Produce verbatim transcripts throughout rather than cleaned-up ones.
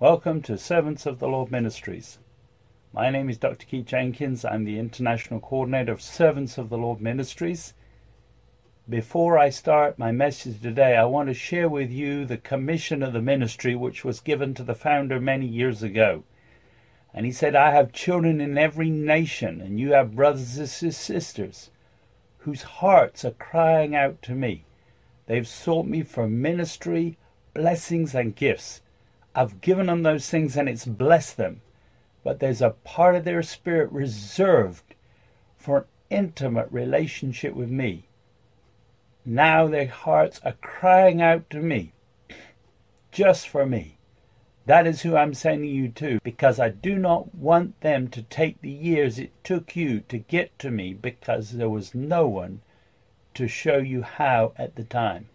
Welcome to Servants of the Lord Ministries. My name is Doctor Keith Jenkins. I'm the International Coordinator of Servants of the Lord Ministries. Before I start my message today, I want to share with you the commission of the ministry which was given to the founder many years ago. And he said, I have children in every nation, and you have brothers and sisters whose hearts are crying out to me. They've sought me for ministry, blessings, and gifts. I've given them those things and it's blessed them. But there's a part of their spirit reserved for an intimate relationship with me. Now their hearts are crying out to me, just for me. That is who I'm sending you to, because I do not want them to take the years it took you to get to me, because there was no one to show you how at the time.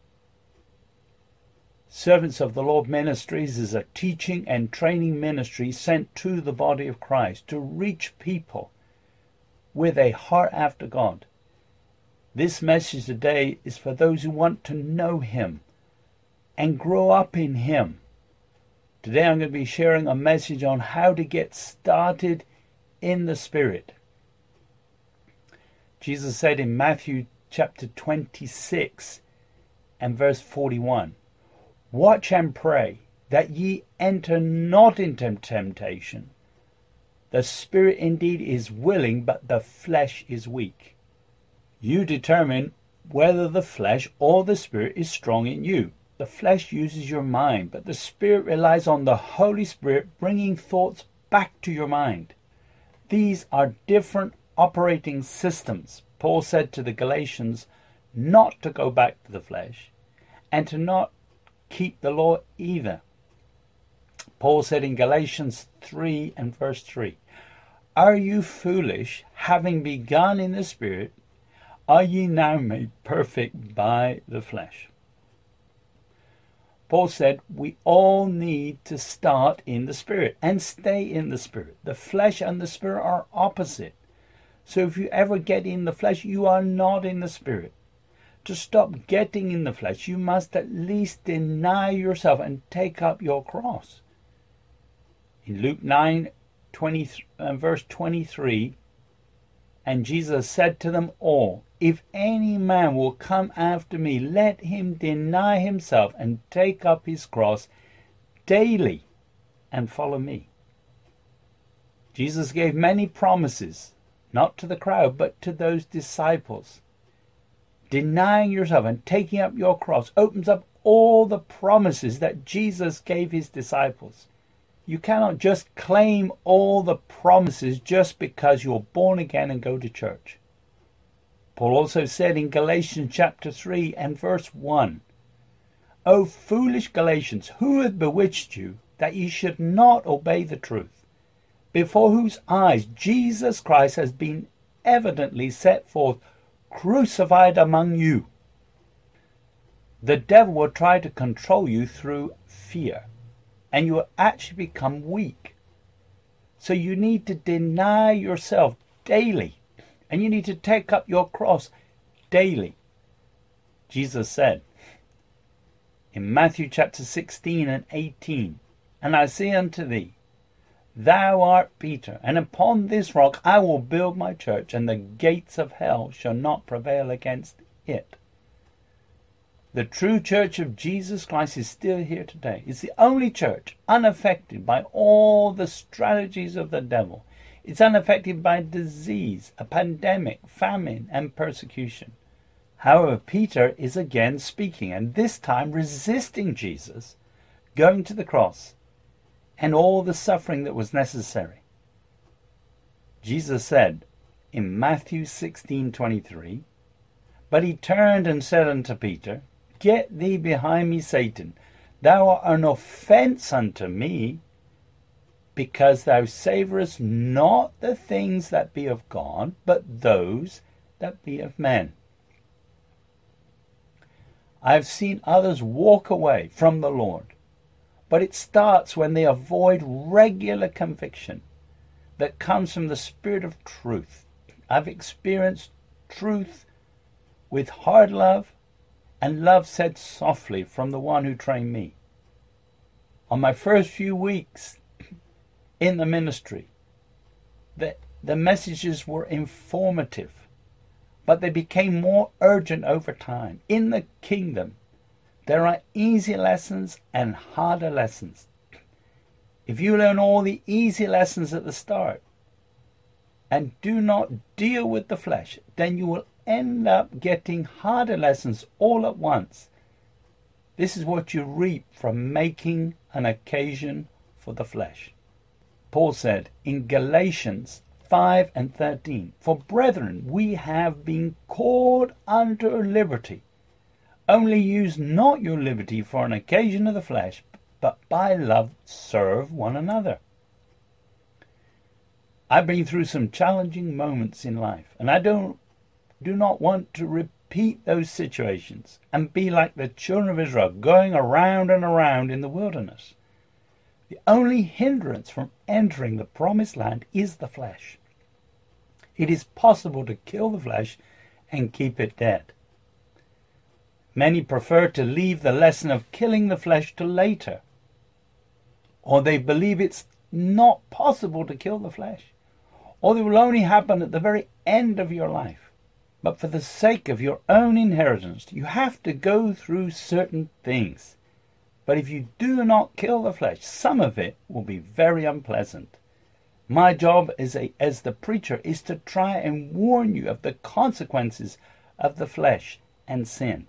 Servants of the Lord Ministries is a teaching and training ministry sent to the body of Christ to reach people with a heart after God. This message today is for those who want to know Him and grow up in Him. Today I'm going to be sharing a message on how to get started in the Spirit. Jesus said in Matthew chapter twenty-six and verse forty-one, watch and pray that ye enter not into temptation. The spirit indeed is willing, but the flesh is weak. You determine whether the flesh or the spirit is strong in you. The flesh uses your mind, but the Spirit relies on the Holy Spirit bringing thoughts back to your mind. These are different operating systems. Paul said to the Galatians not to go back to the flesh and to not keep the law either. Paul said in Galatians three and verse three, are you foolish, having begun in the Spirit, are ye now made perfect by the flesh? Paul said we all need to start in the Spirit and stay in the Spirit. The flesh and the Spirit are opposite. So if you ever get in the flesh, you are not in the Spirit. To stop getting in the flesh, you must at least deny yourself and take up your cross. In Luke nine, twenty, uh, verse twenty-three, and Jesus said to them all, if any man will come after me, let him deny himself and take up his cross daily and follow me. Jesus gave many promises, not to the crowd, but to those disciples. Denying yourself and taking up your cross opens up all the promises that Jesus gave his disciples. You cannot just claim all the promises just because you're born again and go to church. Paul also said in Galatians chapter three and verse one, O foolish Galatians, who hath bewitched you, that ye should not obey the truth, before whose eyes Jesus Christ has been evidently set forth, crucified among you? The devil will try to control you through fear, and you will actually become weak. So you need to deny yourself daily. And you need to take up your cross daily. Jesus said in Matthew chapter sixteen and eighteen, and I say unto thee, thou art Peter, and upon this rock I will build my church, and the gates of hell shall not prevail against it. The true church of Jesus Christ is still here today. It's the only church unaffected by all the strategies of the devil. It's unaffected by disease, a pandemic, famine, and persecution. However, Peter is again speaking, and this time resisting Jesus, going to the cross, and all the suffering that was necessary. Jesus said in Matthew sixteen twenty-three, but he turned and said unto Peter, get thee behind me, Satan. Thou art an offence unto me, because thou savourest not the things that be of God, but those that be of men. I have seen others walk away from the Lord, but it starts when they avoid regular conviction that comes from the Spirit of truth. I've experienced truth with hard love and love said softly from the one who trained me. On my first few weeks in the ministry, the, the messages were informative, but they became more urgent over time. In the kingdom, there are easy lessons and harder lessons. If you learn all the easy lessons at the start and do not deal with the flesh, then you will end up getting harder lessons all at once. This is what you reap from making an occasion for the flesh. Paul said in Galatians five and thirteen, "For brethren, we have been called unto liberty. Only use not your liberty for an occasion of the flesh, but by love serve one another." I've been through some challenging moments in life, and I don't do not want to repeat those situations and be like the children of Israel going around and around in the wilderness. The only hindrance from entering the promised land is the flesh. It is possible to kill the flesh and keep it dead. Many prefer to leave the lesson of killing the flesh to later, or they believe it's not possible to kill the flesh, or it will only happen at the very end of your life. But for the sake of your own inheritance, you have to go through certain things. But if you do not kill the flesh, some of it will be very unpleasant. My job as, a, as the preacher is to try and warn you of the consequences of the flesh and sin.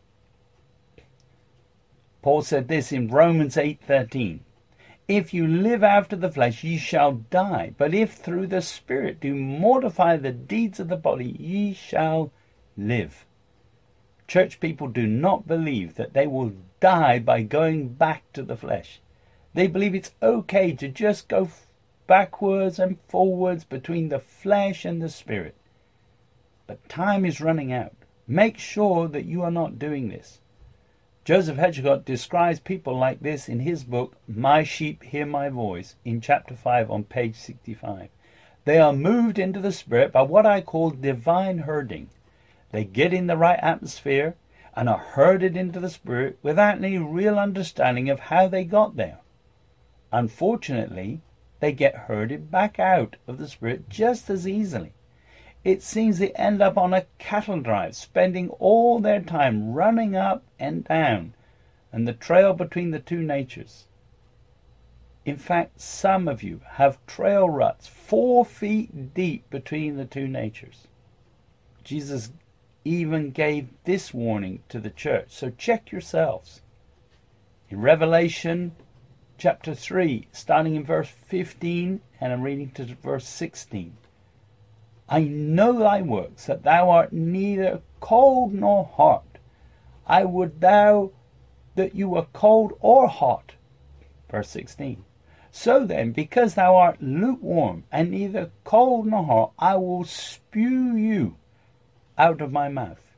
Paul said this in Romans eight thirteen. "If you live after the flesh, ye shall die. But if through the Spirit do mortify the deeds of the body, ye shall live." Church people do not believe that they will die by going back to the flesh. They believe it's okay to just go backwards and forwards between the flesh and the Spirit. But time is running out. Make sure that you are not doing this. Joseph Hedgecott describes people like this in his book, My Sheep Hear My Voice, in chapter five on page sixty-five. They are moved into the Spirit by what I call divine herding. They get in the right atmosphere and are herded into the Spirit without any real understanding of how they got there. Unfortunately, they get herded back out of the Spirit just as easily. It seems they end up on a cattle drive, spending all their time running up and down, and the trail between the two natures. In fact, some of you have trail ruts four feet deep between the two natures. Jesus even gave this warning to the church, so check yourselves. In Revelation chapter three, starting in verse fifteen, and I'm reading to verse sixteen. "I know thy works, that thou art neither cold nor hot. I would thou that you were cold or hot." Verse sixteen. "So then, because thou art lukewarm, and neither cold nor hot, I will spew you out of my mouth."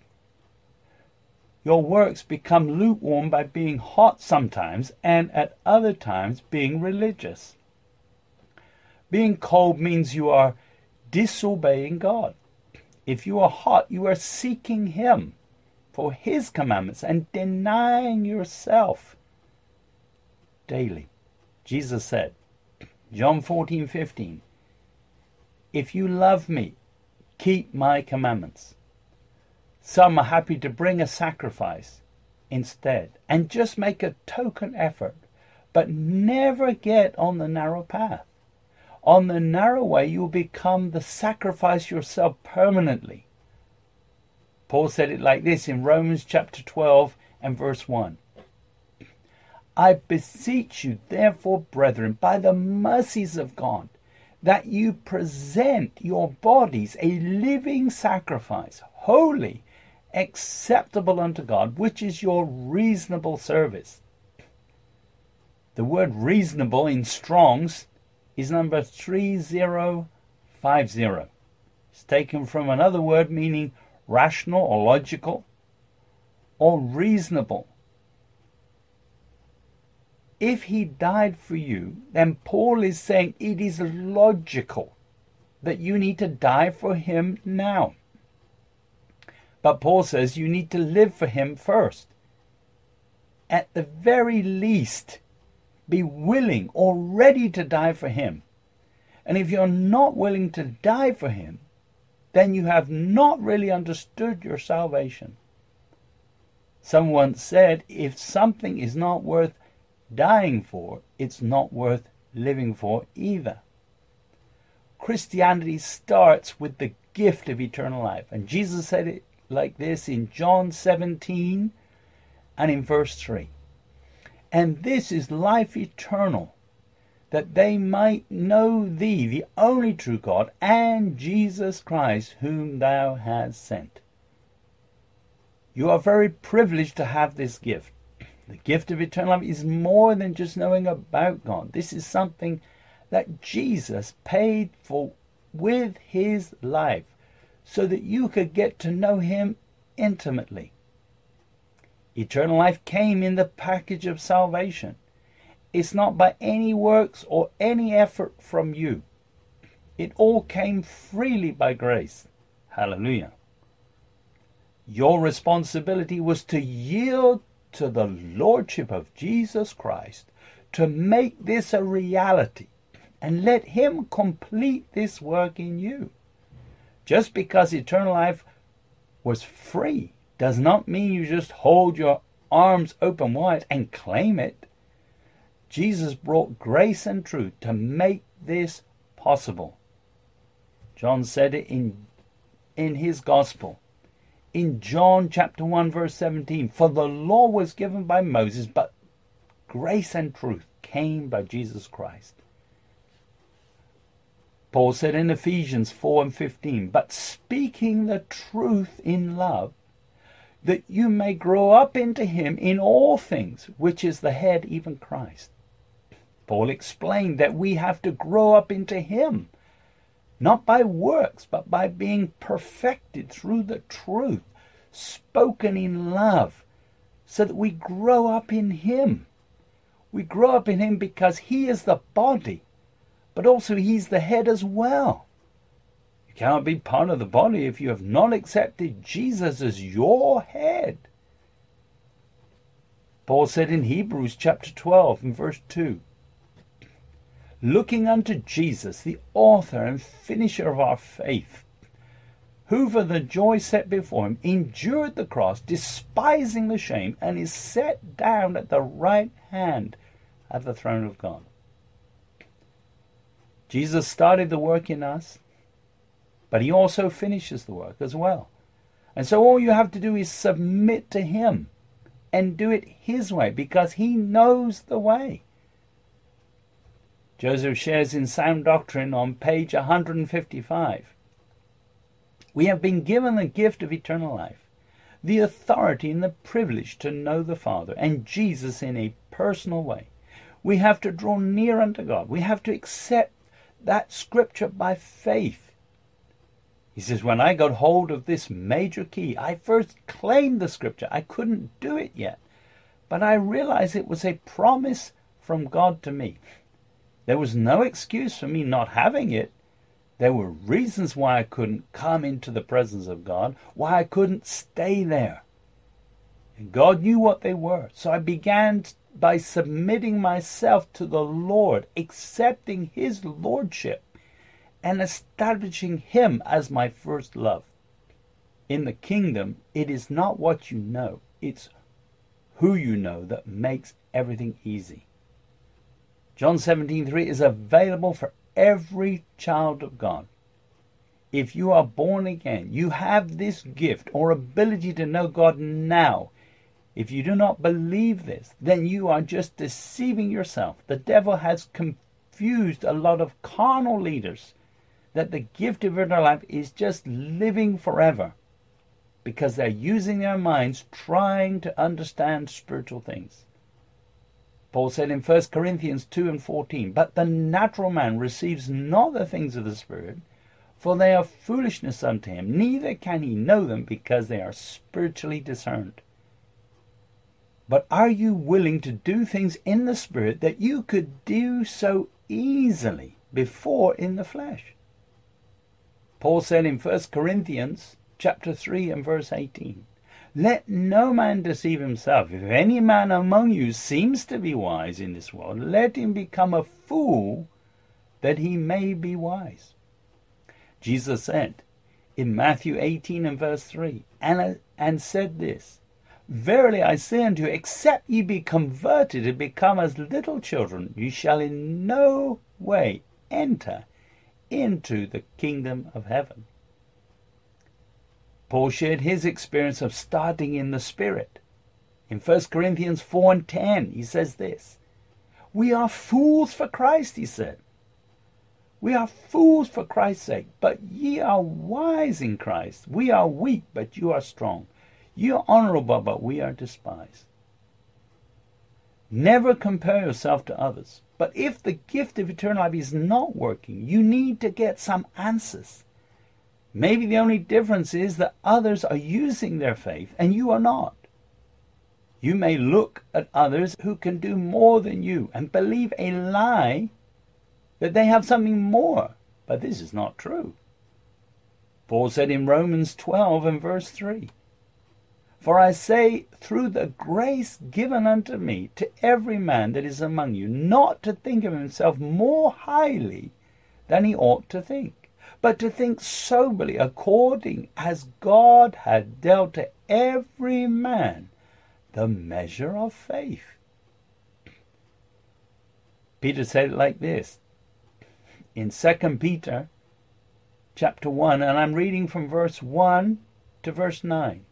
Your works become lukewarm by being hot sometimes, and at other times being religious. Being cold means you are disobeying God. If you are hot, you are seeking Him for His commandments and denying yourself daily. Jesus said, John fourteen fifteen, "If you love me, keep my commandments." Some are happy to bring a sacrifice instead and just make a token effort, but never get on the narrow path. On the narrow way, you will become the sacrifice yourself permanently. Paul said it like this in Romans chapter twelve and verse one. "I beseech you, therefore, brethren, by the mercies of God, that you present your bodies a living sacrifice, holy, acceptable unto God, which is your reasonable service." The word reasonable in Strong's is number three zero five zero. It's taken from another word meaning rational or logical or reasonable. If he died for you, then Paul is saying it is logical that you need to die for him now. But Paul says you need to live for him first. At the very least, be willing or ready to die for him. And if you're not willing to die for him, then you have not really understood your salvation. Someone said, if something is not worth dying for, it's not worth living for either. Christianity starts with the gift of eternal life. And Jesus said it like this in John seventeen and in verse three. And this is life eternal, that they might know thee, the only true God, and Jesus Christ, whom thou hast sent. You are very privileged to have this gift. The gift of eternal life is more than just knowing about God. This is something that Jesus paid for with his life, so that you could get to know him intimately. Eternal life came in the package of salvation. It's not by any works or any effort from you. It all came freely by grace. Hallelujah. Your responsibility was to yield to the Lordship of Jesus Christ, to make this a reality, and let him complete this work in you. Just because eternal life was free does not mean you just hold your arms open wide and claim it. Jesus brought grace and truth to make this possible. John said it in, in his gospel. In John chapter one verse seventeen, for the law was given by Moses, but grace and truth came by Jesus Christ. Paul said in Ephesians four and fifteen, but speaking the truth in love, that you may grow up into him in all things, which is the head, even Christ. Paul explained that we have to grow up into him, not by works, but by being perfected through the truth, spoken in love, so that we grow up in him. We grow up in him because he is the body, but also he's the head as well. You cannot be part of the body if you have not accepted Jesus as your head. Paul said in Hebrews chapter twelve and verse two, looking unto Jesus, the author and finisher of our faith, who for the joy set before him endured the cross, despising the shame, and is set down at the right hand of the throne of God. Jesus started the work in us, but he also finishes the work as well. And so all you have to do is submit to him and do it his way, because he knows the way. Joseph shares in Sound Doctrine on page one hundred fifty-five. We have been given the gift of eternal life, the authority and the privilege to know the Father and Jesus in a personal way. We have to draw near unto God. We have to accept that scripture by faith. He says, when I got hold of this major key, I first claimed the scripture. I couldn't do it yet, but I realized it was a promise from God to me. There was no excuse for me not having it. There were reasons why I couldn't come into the presence of God, why I couldn't stay there. And God knew what they were. So I began by submitting myself to the Lord, accepting his lordship, and establishing him as my first love. In the kingdom, it is not what you know, it's who you know that makes everything easy. John seventeen three is available for every child of God. If you are born again, you have this gift or ability to know God now. If you do not believe this, then you are just deceiving yourself. The devil has confused a lot of carnal leaders that the gift of eternal life is just living forever, because they're using their minds trying to understand spiritual things. Paul said in First Corinthians two and fourteen, but the natural man receives not the things of the Spirit, for they are foolishness unto him, neither can he know them, because they are spiritually discerned. But are you willing to do things in the Spirit that you could do so easily before in the flesh? Paul said in First Corinthians chapter three and verse eighteen, Let no man deceive himself. If any man among you seems to be wise in this world, let him become a fool, that he may be wise. Jesus said in Matthew eighteen and verse three, and, and said this, Verily I say unto you, except ye be converted and become as little children, you shall in no way enter into the kingdom of heaven. Paul shared his experience of starting in the Spirit. In First Corinthians four and ten, he says this, We are fools for Christ, he said. We are fools for Christ's sake, but ye are wise in Christ. We are weak, but you are strong. You are honorable, but we are despised. Never compare yourself to others. But if the gift of eternal life is not working, you need to get some answers. Maybe the only difference is that others are using their faith and you are not. You may look at others who can do more than you and believe a lie that they have something more, but this is not true. Paul said in Romans twelve and verse three, For I say, through the grace given unto me, to every man that is among you, not to think of himself more highly than he ought to think, but to think soberly, according as God had dealt to every man the measure of faith. Peter said it like this in Second Peter chapter one, and I'm reading from verse one to verse nine.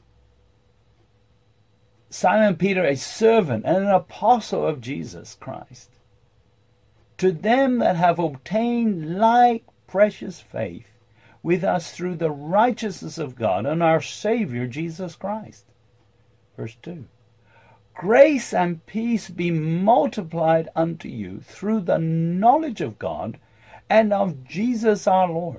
Simon Peter, a servant and an apostle of Jesus Christ, to them that have obtained like precious faith with us through the righteousness of God and our Savior Jesus Christ. Verse two. Grace and peace be multiplied unto you through the knowledge of God and of Jesus our Lord.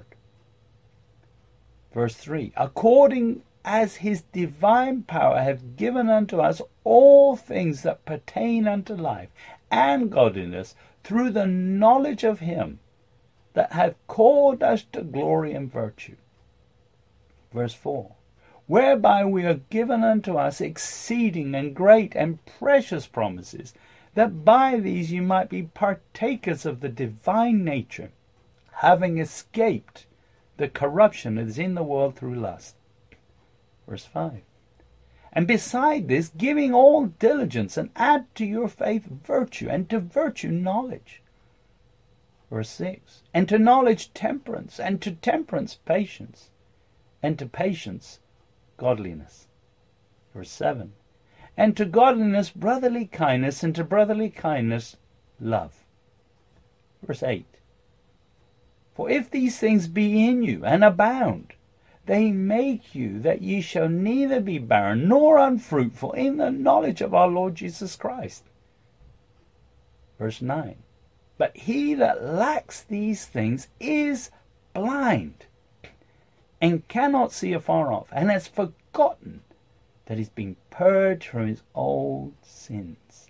Verse three. According as his divine power hath given unto us all things that pertain unto life and godliness, through the knowledge of him that hath called us to glory and virtue. Verse four. Whereby we are given unto us exceeding and great and precious promises, that by these you might be partakers of the divine nature, having escaped the corruption that is in the world through lust. Verse five. And beside this, giving all diligence, and add to your faith virtue, and to virtue knowledge. Verse six. And to knowledge temperance, and to temperance patience, and to patience godliness. Verse seven. And to godliness brotherly kindness, and to brotherly kindness love. Verse eight. For if these things be in you, and abound, they make you that ye shall neither be barren nor unfruitful in the knowledge of our Lord Jesus Christ. Verse nine. But he that lacks these things is blind, and cannot see afar off, and has forgotten that he's been purged from his old sins.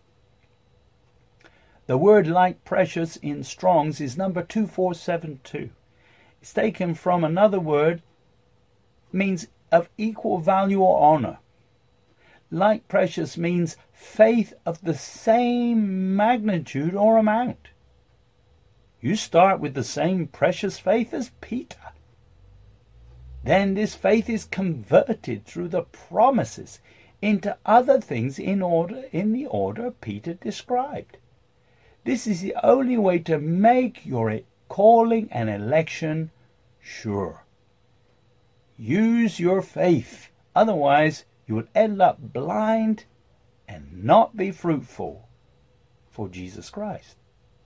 The word like precious in Strong's is number two four seven two. It's taken from another word, means of equal value or honor. Like precious means faith of the same magnitude or amount. You start with the same precious faith as Peter. Then this faith is converted through the promises into other things in order in the order Peter described. This is the only way to make your calling and election sure. Use your faith, otherwise you will end up blind and not be fruitful for Jesus Christ.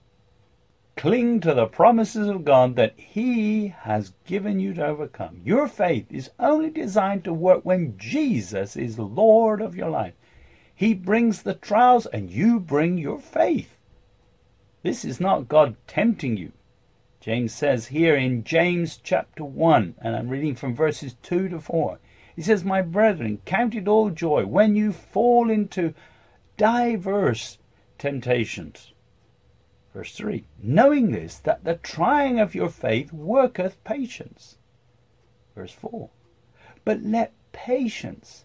Cling to the promises of God that he has given you to overcome. Your faith is only designed to work when Jesus is Lord of your life. He brings the trials and you bring your faith. This is not God tempting you. James says here in James chapter one, and I'm reading from verses two to four. He says, My brethren, count it all joy when you fall into diverse temptations. Verse three, knowing this, that the trying of your faith worketh patience. Verse four, but let patience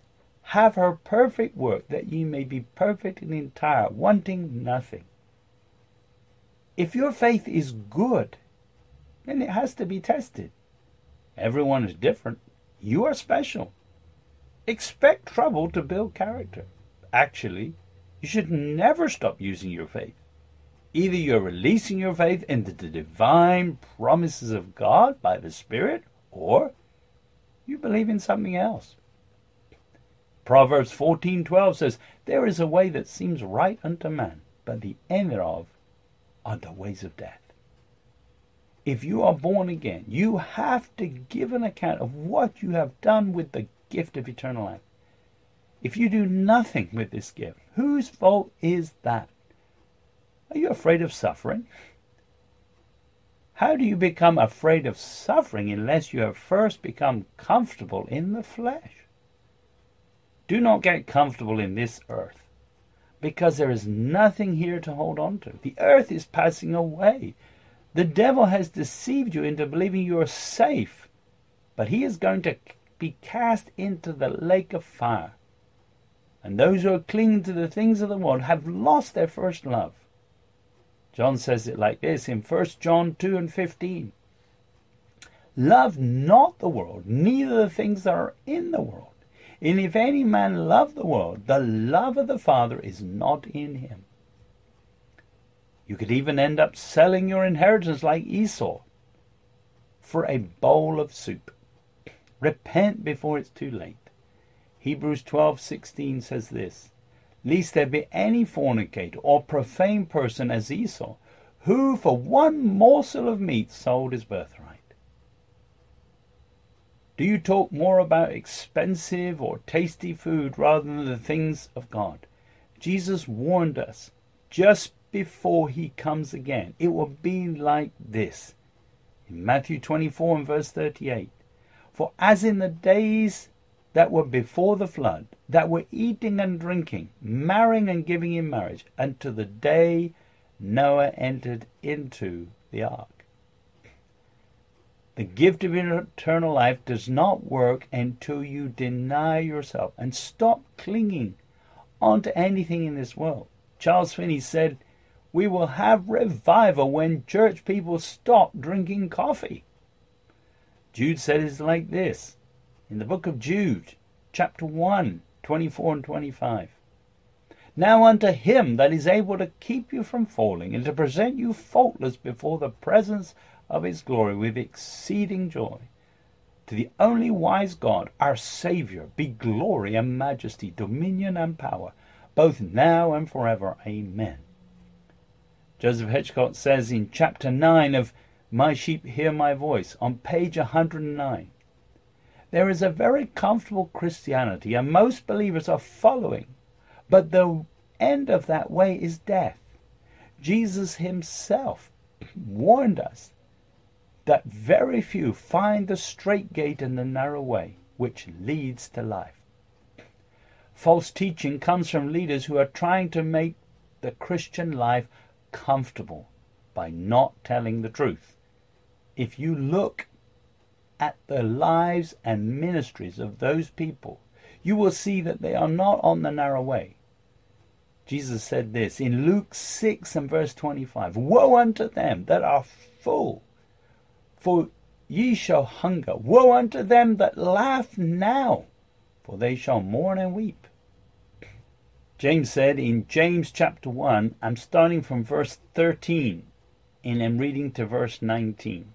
have her perfect work, that ye may be perfect and entire, wanting nothing. If your faith is good, then it has to be tested. Everyone is different. You are special. Expect trouble to build character. Actually, you should never stop using your faith. Either you're releasing your faith into the divine promises of God by the Spirit, or you believe in something else. Proverbs fourteen twelve says, there is a way that seems right unto man, but the end thereof are the ways of death. If you are born again, you have to give an account of what you have done with the gift of eternal life. If you do nothing with this gift, whose fault is that? Are you afraid of suffering? How do you become afraid of suffering unless you have first become comfortable in the flesh? Do not get comfortable in this earth, because there is nothing here to hold on to. The earth is passing away. The devil has deceived you into believing you are safe, but he is going to be cast into the lake of fire. And those who are clinging to the things of the world have lost their first love. John says it like this in First John two and fifteen. Love not the world, neither the things that are in the world. And if any man love the world, the love of the Father is not in him. You could even end up selling your inheritance like Esau for a bowl of soup. Repent before it's too late. Hebrews twelve sixteen says this, lest there be any fornicator or profane person as Esau, who for one morsel of meat sold his birthright. Do you talk more about expensive or tasty food rather than the things of God? Jesus warned us just before he comes again. It will be like this. In Matthew twenty-four and verse thirty-eight. For as in the days that were before the flood, that were eating and drinking, marrying and giving in marriage, unto the day Noah entered into the ark. The gift of eternal life does not work until you deny yourself and stop clinging onto anything in this world. Charles Finney said, we will have revival when church people stop drinking coffee. Jude said it's like this in the book of Jude, chapter one, twenty-four and twenty-five. Now unto him that is able to keep you from falling and to present you faultless before the presence of his glory with exceeding joy. To the only wise God, our Saviour, be glory and majesty, dominion and power, both now and forever. Amen. Joseph Hitchcock says in chapter nine of My Sheep Hear My Voice, on page one hundred nine, there is a very comfortable Christianity, and most believers are following, but the end of that way is death. Jesus himself warned us that very few find the straight gate and the narrow way, which leads to life. False teaching comes from leaders who are trying to make the Christian life comfortable by not telling the truth. If you look at the lives and ministries of those people, you will see that they are not on the narrow way. Jesus said this in Luke six and verse twenty-five, woe unto them that are full, for ye shall hunger. Woe unto them that laugh now, for they shall mourn and weep. James said in James chapter one, I'm starting from verse thirteen and I'm reading to verse nineteen.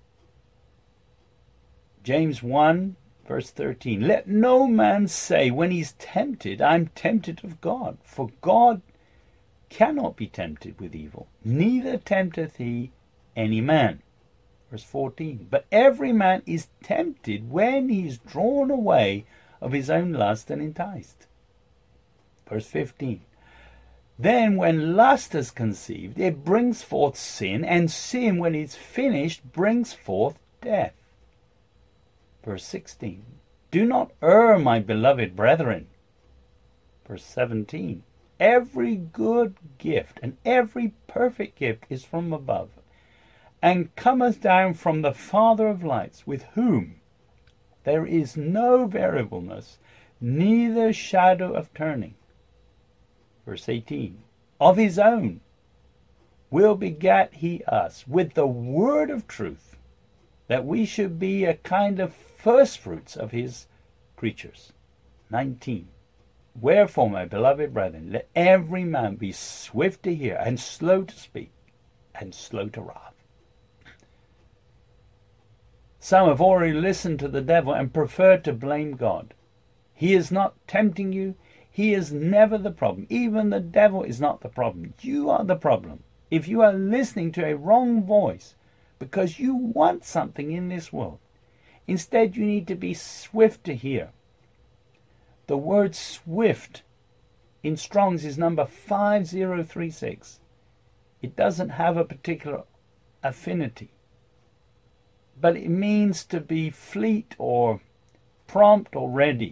James one, verse thirteen. Let no man say when he's tempted, I'm tempted of God. For God cannot be tempted with evil, neither tempteth he any man. Verse fourteen. But every man is tempted when he is drawn away of his own lust and enticed. Verse fifteen. Then when lust is conceived, it brings forth sin, and sin, when it's finished, brings forth death. Verse sixteen. Do not err, my beloved brethren. Verse seventeen. Every good gift and every perfect gift is from above, and cometh down from the Father of lights, with whom there is no variableness, neither shadow of turning. Verse eighteen. Of his own will begat he us with the word of truth, that we should be a kind of firstfruits of his creatures. nineteen. Wherefore, my beloved brethren, let every man be swift to hear, and slow to speak, and slow to wrath. Some have already listened to the devil and preferred to blame God. He is not tempting you. He is never the problem. Even the devil is not the problem. You are the problem. If you are listening to a wrong voice because you want something in this world, instead you need to be swift to hear. The word swift in Strong's is number five zero three six. It doesn't have a particular affinity, but it means to be fleet or prompt or ready.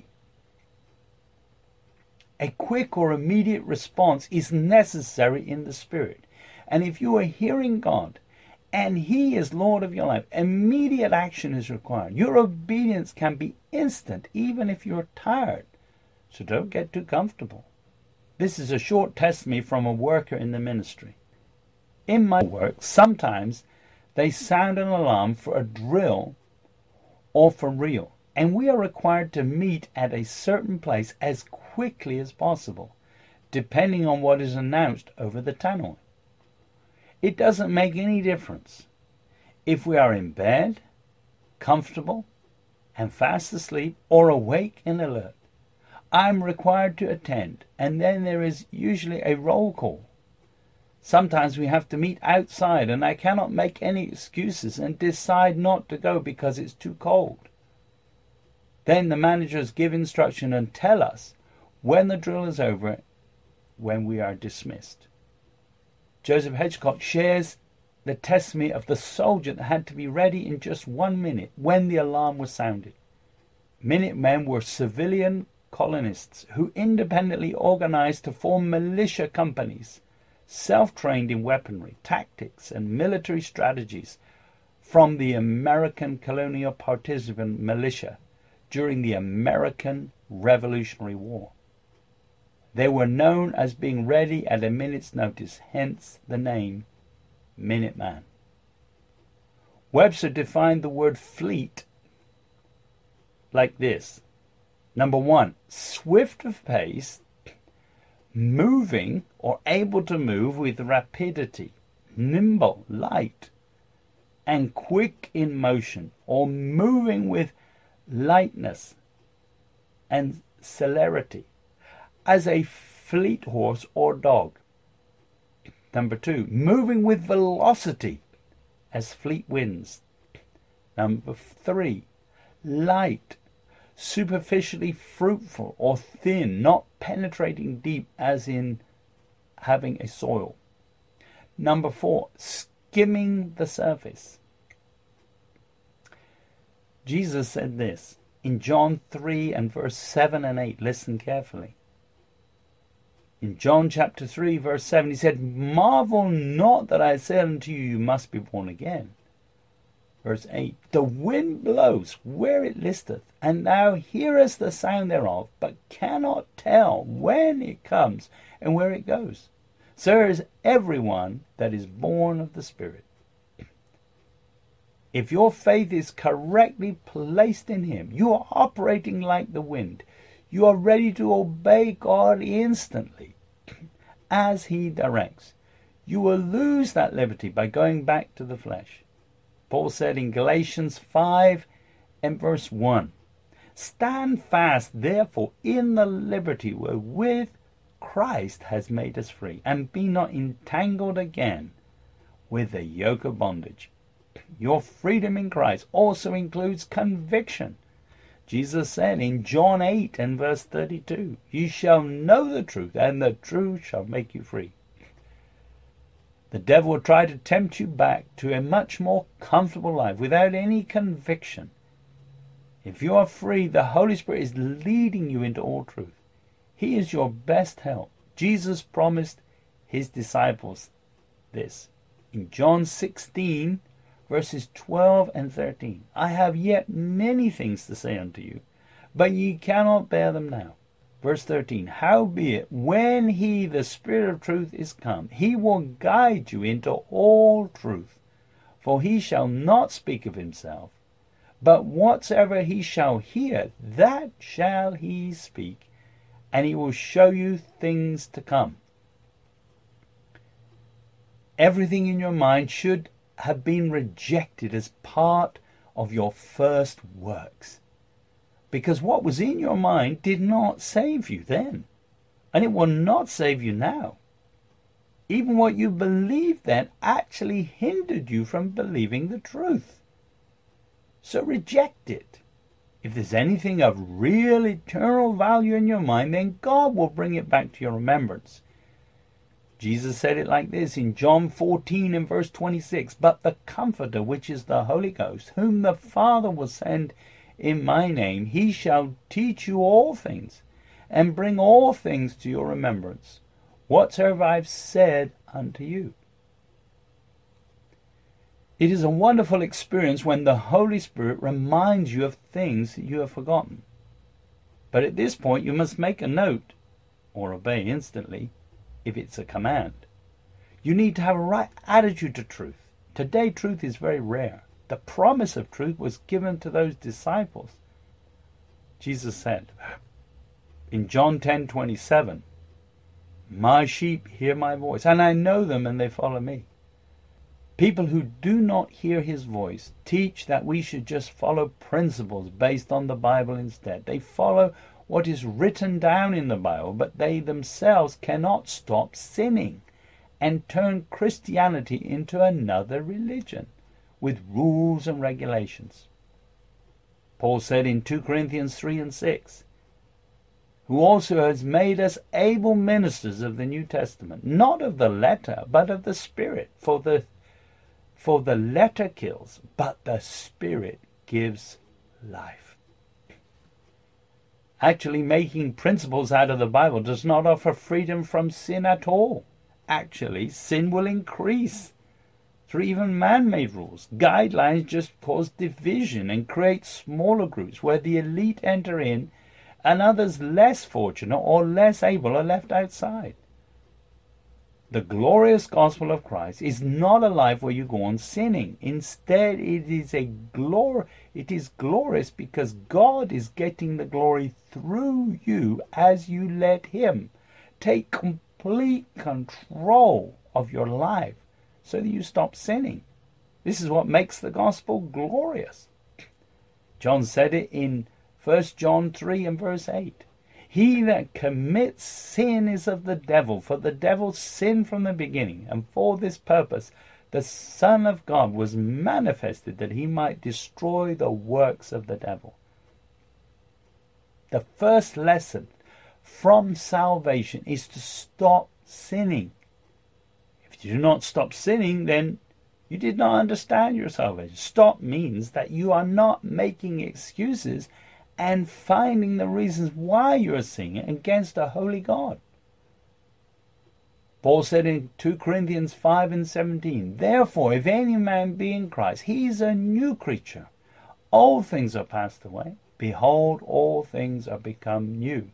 A quick or immediate response is necessary in the Spirit. And if you are hearing God and He is Lord of your life, immediate action is required. Your obedience can be instant, even if you're tired. So don't get too comfortable. This is a short testimony from a worker in the ministry. In my work, sometimes they sound an alarm for a drill or for real, and we are required to meet at a certain place as quickly as possible, depending on what is announced over the tannoy. It doesn't make any difference if we are in bed, comfortable, and fast asleep, or awake and alert. I'm required to attend, and then there is usually a roll call. Sometimes we have to meet outside, and I cannot make any excuses and decide not to go because it's too cold. Then the managers give instruction and tell us when the drill is over, when we are dismissed. Joseph Hedgecock shares the testimony of the soldier that had to be ready in just one minute when the alarm was sounded. Minutemen were civilian colonists who independently organized to form militia companies, self-trained in weaponry, tactics, and military strategies from the American colonial participant militia during the American Revolutionary War. They were known as being ready at a minute's notice, hence the name Minuteman. Webster defined the word fleet like this. Number one, swift of pace, moving or able to move with rapidity, nimble, light, and quick in motion, or moving with lightness and celerity, as a fleet horse or dog. Number two, moving with velocity, as fleet winds. Number three, light, superficially fruitful or thin, not penetrating deep, as in having a soil. Number four, skimming the surface. Jesus said this in John three and verse seven and eight. Listen carefully. In John chapter three, verse seven, he said, "Marvel not that I said unto you, you must be born again." Verse eight, "The wind blows where it listeth, and thou hearest the sound thereof, but cannot tell when it comes and where it goes. So is everyone that is born of the Spirit." If your faith is correctly placed in Him, you are operating like the wind. You are ready to obey God instantly as He directs. You will lose that liberty by going back to the flesh. Paul said in Galatians five and verse one, "Stand fast, therefore, in the liberty wherewith Christ has made us free, and be not entangled again with the yoke of bondage." Your freedom in Christ also includes conviction. Jesus said in John eight and verse thirty-two, "You shall know the truth, and the truth shall make you free." The devil will try to tempt you back to a much more comfortable life without any conviction. If you are free, the Holy Spirit is leading you into all truth. He is your best help. Jesus promised His disciples this in John sixteen, verses twelve and thirteen. "I have yet many things to say unto you, but ye cannot bear them now. Verse thirteen, howbeit, when he, the Spirit of truth, is come, he will guide you into all truth. For he shall not speak of himself, but whatsoever he shall hear, that shall he speak, and he will show you things to come. Everything in your mind should have been rejected as part of your first works. Because what was in your mind did not save you then, and it will not save you now. Even what you believed then actually hindered you from believing the truth. So reject it. If there's anything of real eternal value in your mind, then God will bring it back to your remembrance. Jesus said it like this in John fourteen and verse twenty-six, but the Comforter, which is the Holy Ghost, whom the Father will send in my name, he shall teach you all things, and bring all things to your remembrance, whatsoever I've said unto you. It is a wonderful experience when the Holy Spirit reminds you of things that you have forgotten. But at this point you must make a note, or obey instantly, if it's a command. You need to have a right attitude to truth. Today truth is very rare. The promise of truth was given to those disciples. Jesus said in John ten twenty-seven, my sheep hear my voice, and I know them, and they follow me. People who do not hear his voice teach that we should just follow principles based on the Bible instead. They follow what is written down in the Bible, but they themselves cannot stop sinning and turn Christianity into another religion with rules and regulations. Paul said in two Corinthians three and six, who also has made us able ministers of the New Testament, not of the letter, but of the Spirit. For the for the letter kills, but the Spirit gives life. Actually, making principles out of the Bible does not offer freedom from sin at all. Actually, sin will increase through even man-made rules. Guidelines just cause division and create smaller groups where the elite enter in and others less fortunate or less able are left outside. The glorious gospel of Christ is not a life where you go on sinning. Instead, it is a glor- it is glorious because God is getting the glory through you as you let him take complete control of your life so that you stop sinning. This is what makes the gospel glorious. John said it in First John three and verse eight. He that commits sin is of the devil, for the devil sinned from the beginning, and for this purpose the Son of God was manifested, that he might destroy the works of the devil. The first lesson from salvation is to stop sinning. If you do not stop sinning, then you did not understand your salvation. Stop means that you are not making excuses and finding the reasons why you are sinning against a holy God. Paul said in two Corinthians five and seventeen, therefore, if any man be in Christ, he is a new creature. Old things are passed away. Behold, all things are become new.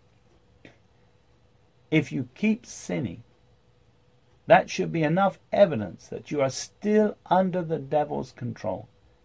If you keep sinning, that should be enough evidence that you are still under the devil's control.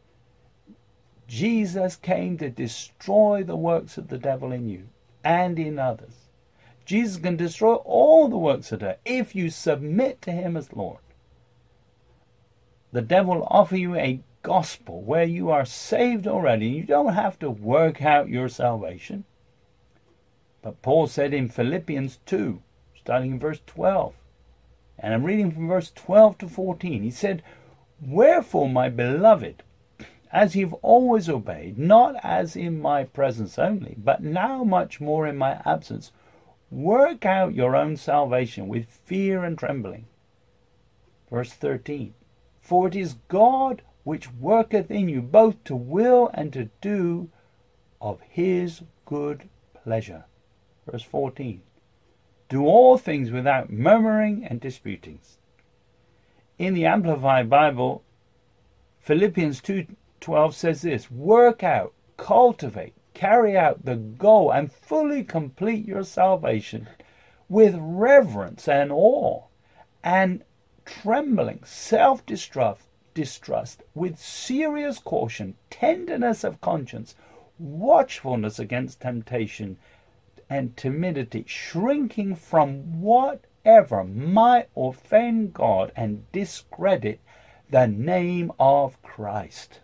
Jesus came to destroy the works of the devil in you and in others. Jesus can destroy all the works of the devil if you submit to him as Lord. The devil will offer you a gospel where you are saved already. You don't have to work out your salvation. But Paul said in Philippians two, starting in verse twelve, and I'm reading from verse twelve to fourteen, he said, wherefore, my beloved, as you've always obeyed, not as in my presence only, but now much more in my absence, work out your own salvation with fear and trembling. Verse thirteen, for it is God which worketh in you both to will and to do of his good pleasure. Verse fourteen, do all things without murmuring and disputings. In the Amplified Bible, Philippians two twelve says this, work out, cultivate, carry out the goal and fully complete your salvation with reverence and awe and trembling, self-distrust, distrust, with serious caution, tenderness of conscience, watchfulness against temptation, and timidity, shrinking from whatever might offend God and discredit the name of Christ.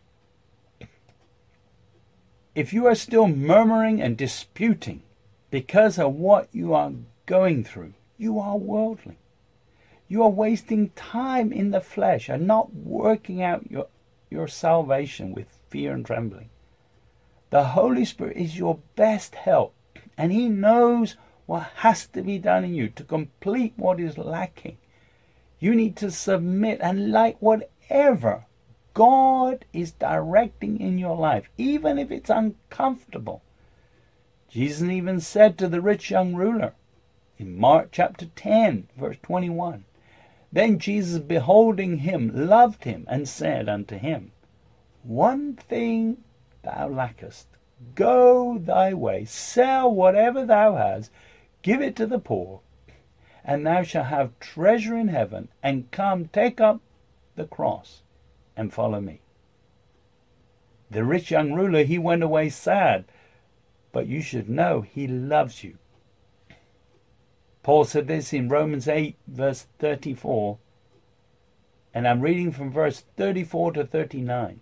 If you are still murmuring and disputing because of what you are going through, you are worldly. You are wasting time in the flesh and not working out your, your salvation with fear and trembling. The Holy Spirit is your best help, and He knows what has to be done in you to complete what is lacking. You need to submit and like whatever God is directing in your life, even if it's uncomfortable. Jesus even said to the rich young ruler in Mark chapter ten, verse twenty-one, "Then Jesus, beholding him, loved him, and said unto him, One thing thou lackest. Go thy way, sell whatever thou hast, give it to the poor, and thou shalt have treasure in heaven, and come, take up the cross, and follow me." The rich young ruler, he went away sad, but you should know he loves you. Paul said this in Romans eight, verse thirty-four, and I'm reading from verse thirty-four to thirty-nine.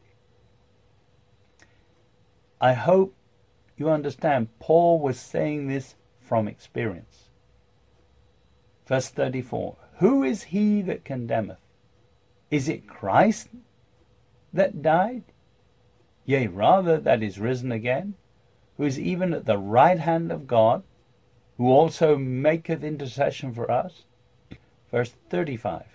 I hope you understand Paul was saying this from experience. Verse thirty-four, "Who is he that condemneth? Is it Christ that died? Yea, rather that is risen again, who is even at the right hand of God, who also maketh intercession for us?" Verse thirty-five,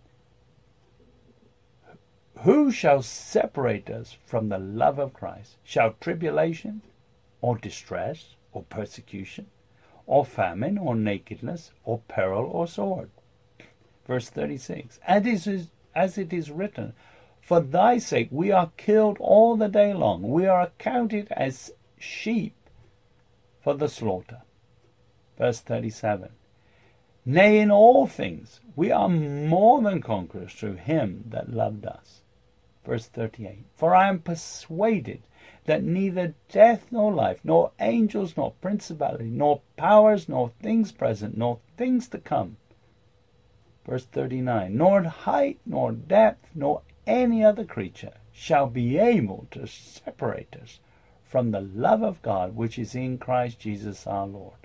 "Who shall separate us from the love of Christ? Shall tribulation, or distress, or persecution, or famine, or nakedness, or peril, or sword?" Verse thirty-six, "And it is, as it is written, For thy sake we are killed all the day long. We are accounted as sheep for the slaughter." Verse thirty-seven, "Nay, in all things we are more than conquerors through him that loved us." Verse thirty-eight, "For I am persuaded that neither death nor life, nor angels, nor principality, nor powers, nor things present, nor things to come." Verse thirty-nine, "Nor height, nor depth, nor any other creature shall be able to separate us from the love of God which is in Christ Jesus our Lord."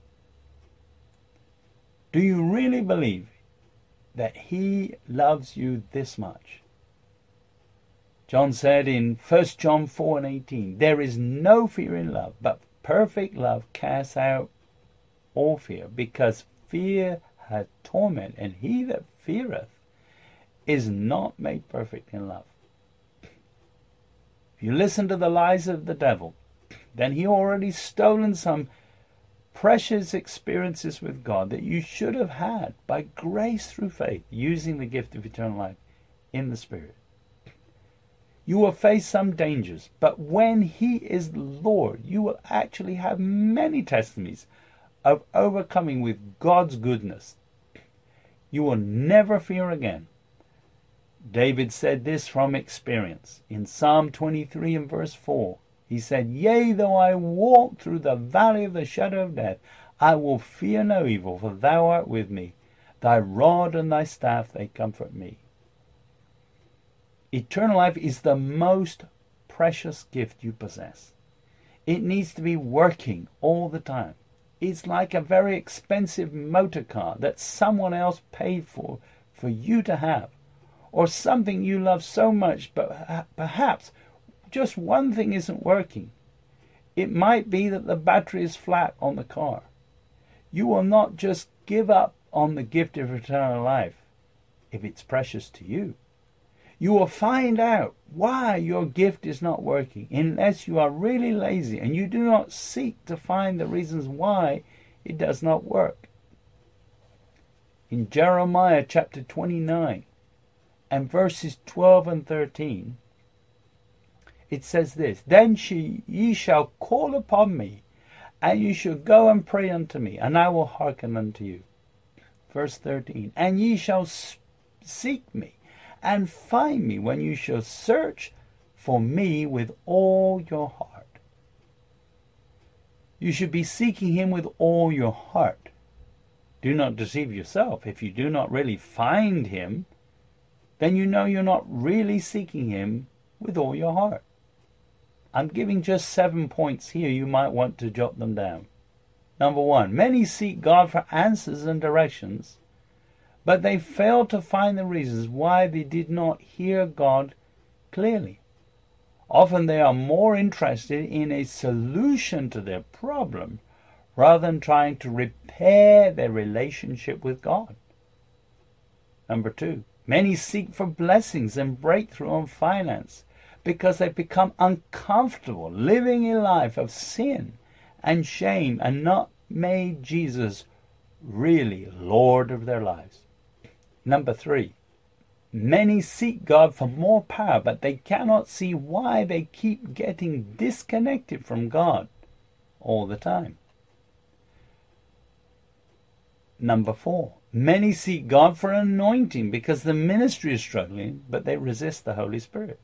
Do you really believe that He loves you this much? John said in First John four and eighteen, "There is no fear in love, but perfect love casts out all fear, because fear hath torment, and he that feareth is not made perfect in love." If you listen to the lies of the devil, then he already stolen some precious experiences with God that you should have had by grace through faith, using the gift of eternal life in the Spirit. You will face some dangers, but when He is Lord, you will actually have many testimonies of overcoming with God's goodness. You will never fear again. David said this from experience. In Psalm twenty-three and verse four, he said, "Yea, though I walk through the valley of the shadow of death, I will fear no evil, for thou art with me. Thy rod and thy staff, they comfort me." Eternal life is the most precious gift you possess. It needs to be working all the time. It's like a very expensive motor car that someone else paid for, for you to have. Or something you love so much, but perhaps just one thing isn't working. It might be that the battery is flat on the car. You will not just give up on the gift of eternal life if it's precious to you. You will find out why your gift is not working unless you are really lazy and you do not seek to find the reasons why it does not work. In Jeremiah chapter twenty-nine and verses twelve and thirteen, it says this, Then she, ye shall call upon me, and you shall go and pray unto me, and I will hearken unto you. Verse thirteen, And ye shall seek me, and find me, when you shall search for me with all your heart. You should be seeking him with all your heart. Do not deceive yourself. If you do not really find him, then you know you're not really seeking him with all your heart. I'm giving just seven points here. You might want to jot them down. Number one, many seek God for answers and directions, but they fail to find the reasons why they did not hear God clearly. Often they are more interested in a solution to their problem rather than trying to repair their relationship with God. Number two, many seek for blessings and breakthrough on finance because they become uncomfortable living a life of sin and shame and not made Jesus really Lord of their lives. Number three, many seek God for more power, but they cannot see why they keep getting disconnected from God all the time. Number four, many seek God for anointing because the ministry is struggling, but they resist the Holy Spirit.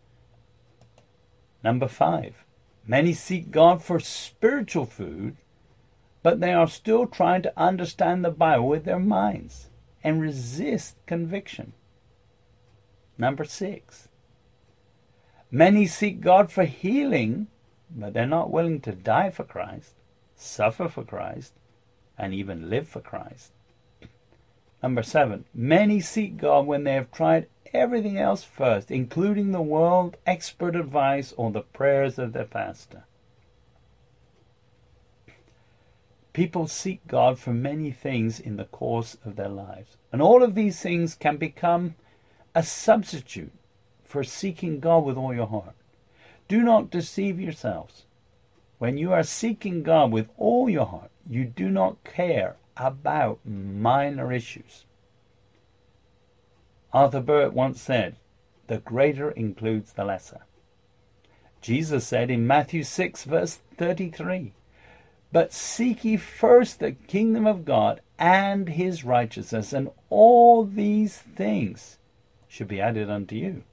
Number five, many seek God for spiritual food, but they are still trying to understand the Bible with their minds and resist conviction. Number six, many seek God for healing, but they're not willing to die for Christ, suffer for Christ, and even live for Christ. Number seven, many seek God when they have tried everything else first, including the world, expert advice, or the prayers of their pastor. People seek God for many things in the course of their lives, and all of these things can become a substitute for seeking God with all your heart. Do not deceive yourselves. When you are seeking God with all your heart, you do not care about minor issues. Arthur Burt once said, the greater includes the lesser. Jesus said in Matthew six, verse thirty-three, But seek ye first the kingdom of God and his righteousness, and all these things should be added unto you.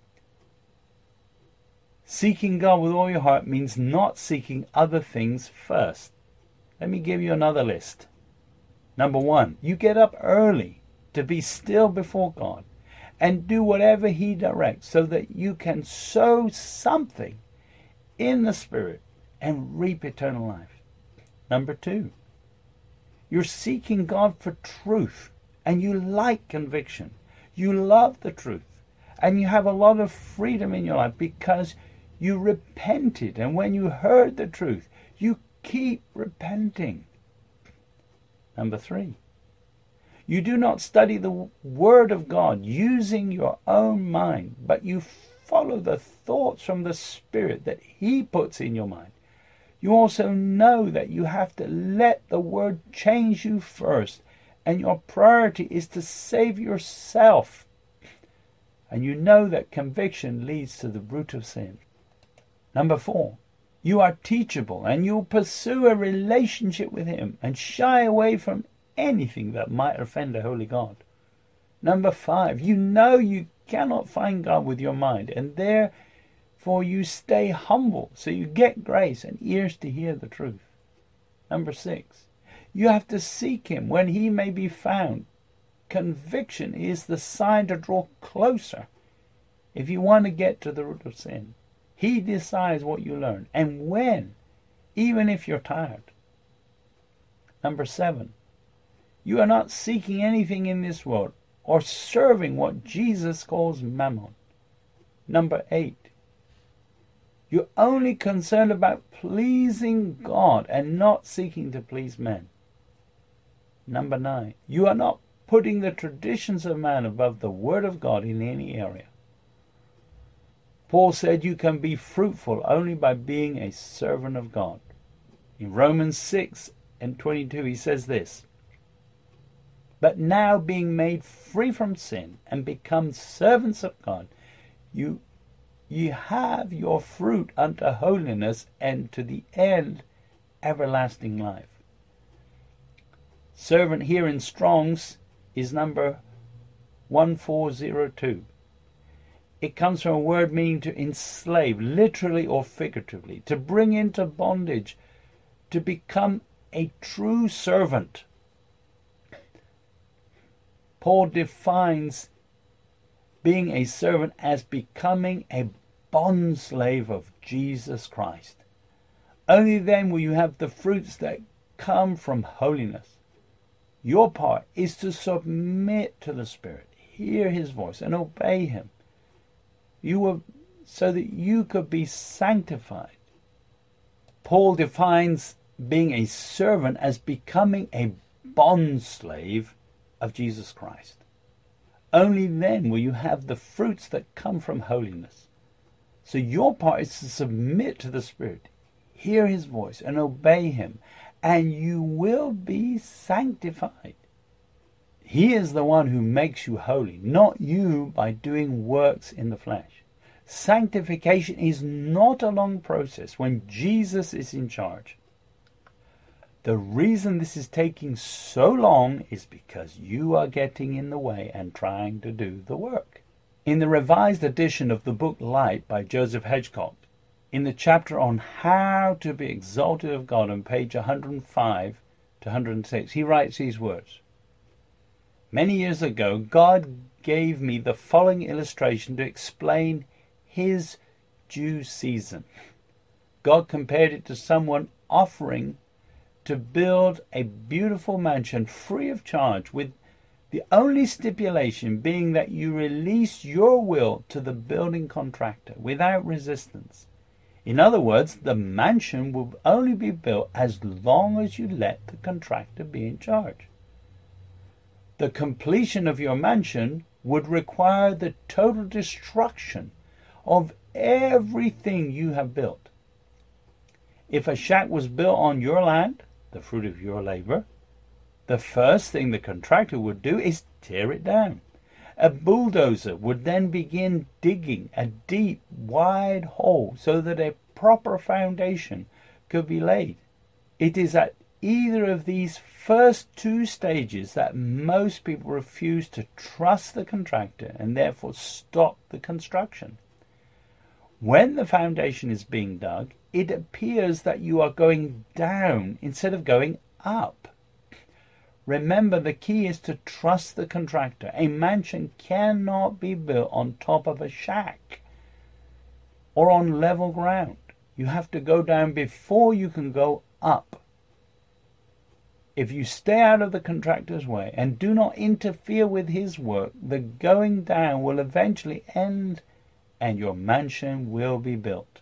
Seeking God with all your heart means not seeking other things first. Let me give you another list. Number one, you get up early to be still before God and do whatever he directs so that you can sow something in the Spirit and reap eternal life. Number two, you're seeking God for truth and you like conviction. You love the truth and you have a lot of freedom in your life because you repented, and when you heard the truth, you keep repenting. Number three, you do not study the Word of God using your own mind, but you follow the thoughts from the Spirit that he puts in your mind. You also know that you have to let the Word change you first, and your priority is to save yourself. And you know that conviction leads to the root of sin. Number four, you are teachable and you'll pursue a relationship with him and shy away from anything that might offend a holy God. Number five, you know you cannot find God with your mind, and therefore you stay humble so you get grace and ears to hear the truth. Number six, you have to seek him when he may be found. Conviction is the sign to draw closer if you want to get to the root of sin. He decides what you learn and when, even if you're tired. Number seven, you are not seeking anything in this world or serving what Jesus calls mammon. Number eight, you're only concerned about pleasing God and not seeking to please men. Number nine, you are not putting the traditions of man above the Word of God in any area. Paul said you can be fruitful only by being a servant of God. In Romans six and twenty-two he says this, But now being made free from sin and become servants of God, you ye have your fruit unto holiness, and to the end everlasting life. Servant here in Strong's is number one four zero two. It comes from a word meaning to enslave, literally or figuratively, to bring into bondage, to become a true servant. Paul defines being a servant as becoming a bondslave of Jesus Christ. Only then will you have the fruits that come from holiness. Your part is to submit to the Spirit, hear his voice, and obey him. You will, so that you could be sanctified. Paul defines being a servant as becoming a bondslave of Jesus Christ. Only then will you have the fruits that come from holiness. So your part is to submit to the Spirit, hear his voice, and obey him, and you will be sanctified. He is the one who makes you holy, not you by doing works in the flesh. Sanctification is not a long process when Jesus is in charge. The reason this is taking so long is because you are getting in the way and trying to do the work. In the revised edition of the book Light by Joseph Hedgecock, in the chapter on how to be exalted of God on page one hundred five to one hundred six, he writes these words. Many years ago, God gave me the following illustration to explain his due season. God compared it to someone offering to build a beautiful mansion free of charge, with the only stipulation being that you release your will to the building contractor without resistance. In other words, the mansion will only be built as long as you let the contractor be in charge. The completion of your mansion would require the total destruction of everything you have built. If a shack was built on your land, the fruit of your labor, the first thing the contractor would do is tear it down. A bulldozer would then begin digging a deep, wide hole so that a proper foundation could be laid. It is at either of these first two stages that most people refuse to trust the contractor and therefore stop the construction. When the foundation is being dug, it appears that you are going down instead of going up. Remember, the key is to trust the contractor. A mansion cannot be built on top of a shack or on level ground. You have to go down before you can go up. If you stay out of the contractor's way and do not interfere with his work, the going down will eventually end and your mansion will be built.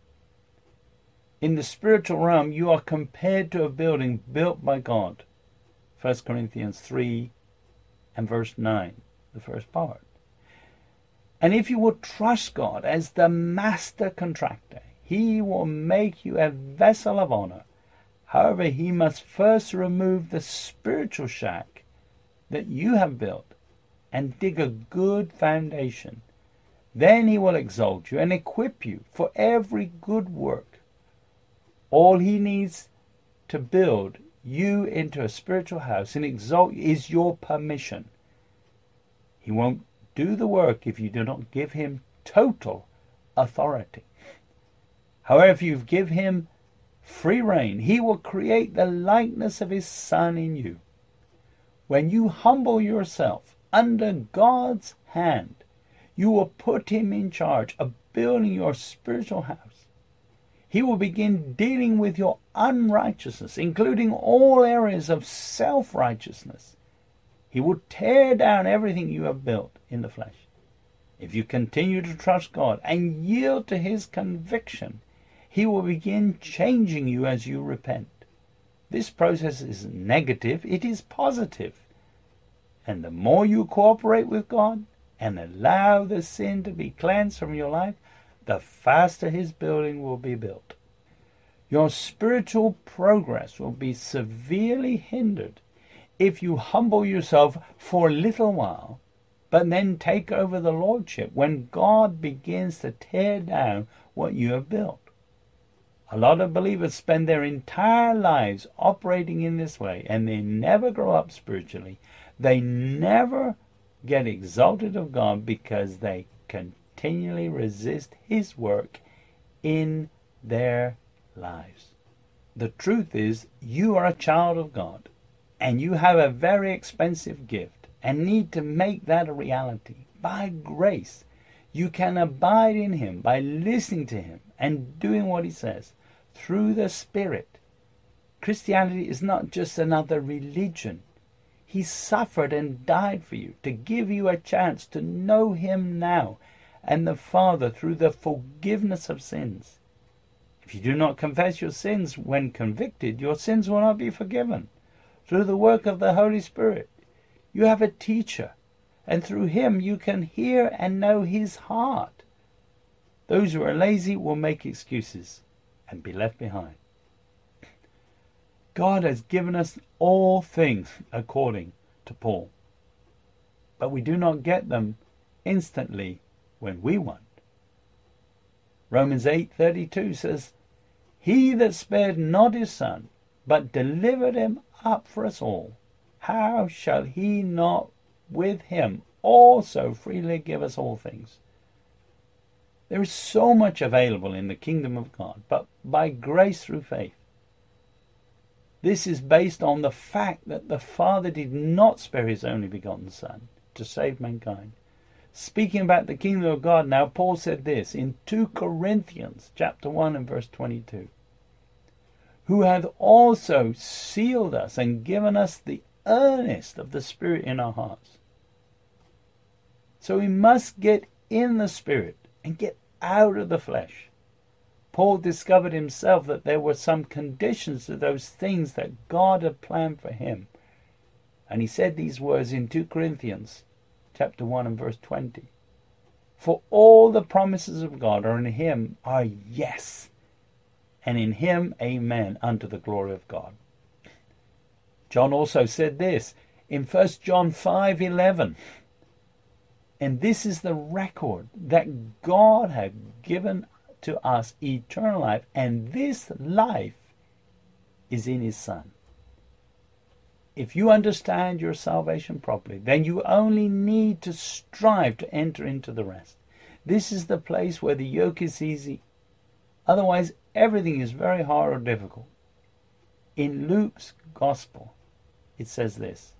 In the spiritual realm, you are compared to a building built by God. First Corinthians three and verse nine, the first part. And if you will trust God as the master contractor, he will make you a vessel of honor. However, he must first remove the spiritual shack that you have built and dig a good foundation. Then he will exalt you and equip you for every good work. All he needs to build you into a spiritual house and exalt you is your permission. He won't do the work if you do not give him total authority. However, if you give him free rein, he will create the likeness of his Son in you. When you humble yourself under God's hand, you will put him in charge of building your spiritual house. He will begin dealing with your unrighteousness, including all areas of self-righteousness. He will tear down everything you have built in the flesh. If you continue to trust God and yield to his conviction, he will begin changing you as you repent. This process is negative, it is positive. And the more you cooperate with God and allow the sin to be cleansed from your life, the faster his building will be built. Your spiritual progress will be severely hindered if you humble yourself for a little while, but then take over the lordship when God begins to tear down what you have built. A lot of believers spend their entire lives operating in this way, and they never grow up spiritually. They never get exalted of God because they continually resist His work in their lives. The truth is, you are a child of God, and you have a very expensive gift, and need to make that a reality. By grace, you can abide in Him by listening to Him and doing what He says through the Spirit. Christianity is not just another religion. He suffered and died for you to give you a chance to know Him now and the Father through the forgiveness of sins. If you do not confess your sins when convicted, your sins will not be forgiven. Through the work of the Holy Spirit, you have a teacher, and through Him you can hear and know His heart. Those who are lazy will make excuses and be left behind. God has given us all things according to Paul, but we do not get them instantly when we want. Romans eight thirty-two says, He that spared not His Son, but delivered Him up for us all, how shall He not with Him also freely give us all things? There is so much available in the kingdom of God, but by grace through faith. This is based on the fact that the Father did not spare His only begotten Son to save mankind. Speaking about the kingdom of God now, Paul said this in two Corinthians chapter one and verse twenty-two. Who hath also sealed us and given us the earnest of the Spirit in our hearts. So we must get in the Spirit and get out of the flesh. Paul discovered himself that there were some conditions to those things that God had planned for him. And he said these words in two Corinthians chapter one and verse twenty. For all the promises of God are in Him are yes, and in Him amen, unto the glory of God. John also said this in First John five eleven. And this is the record that God had given to us eternal life, and this life is in His Son. If you understand your salvation properly, then you only need to strive to enter into the rest. This is the place where the yoke is easy. Otherwise, everything is very hard or difficult. In Luke's Gospel, it says this.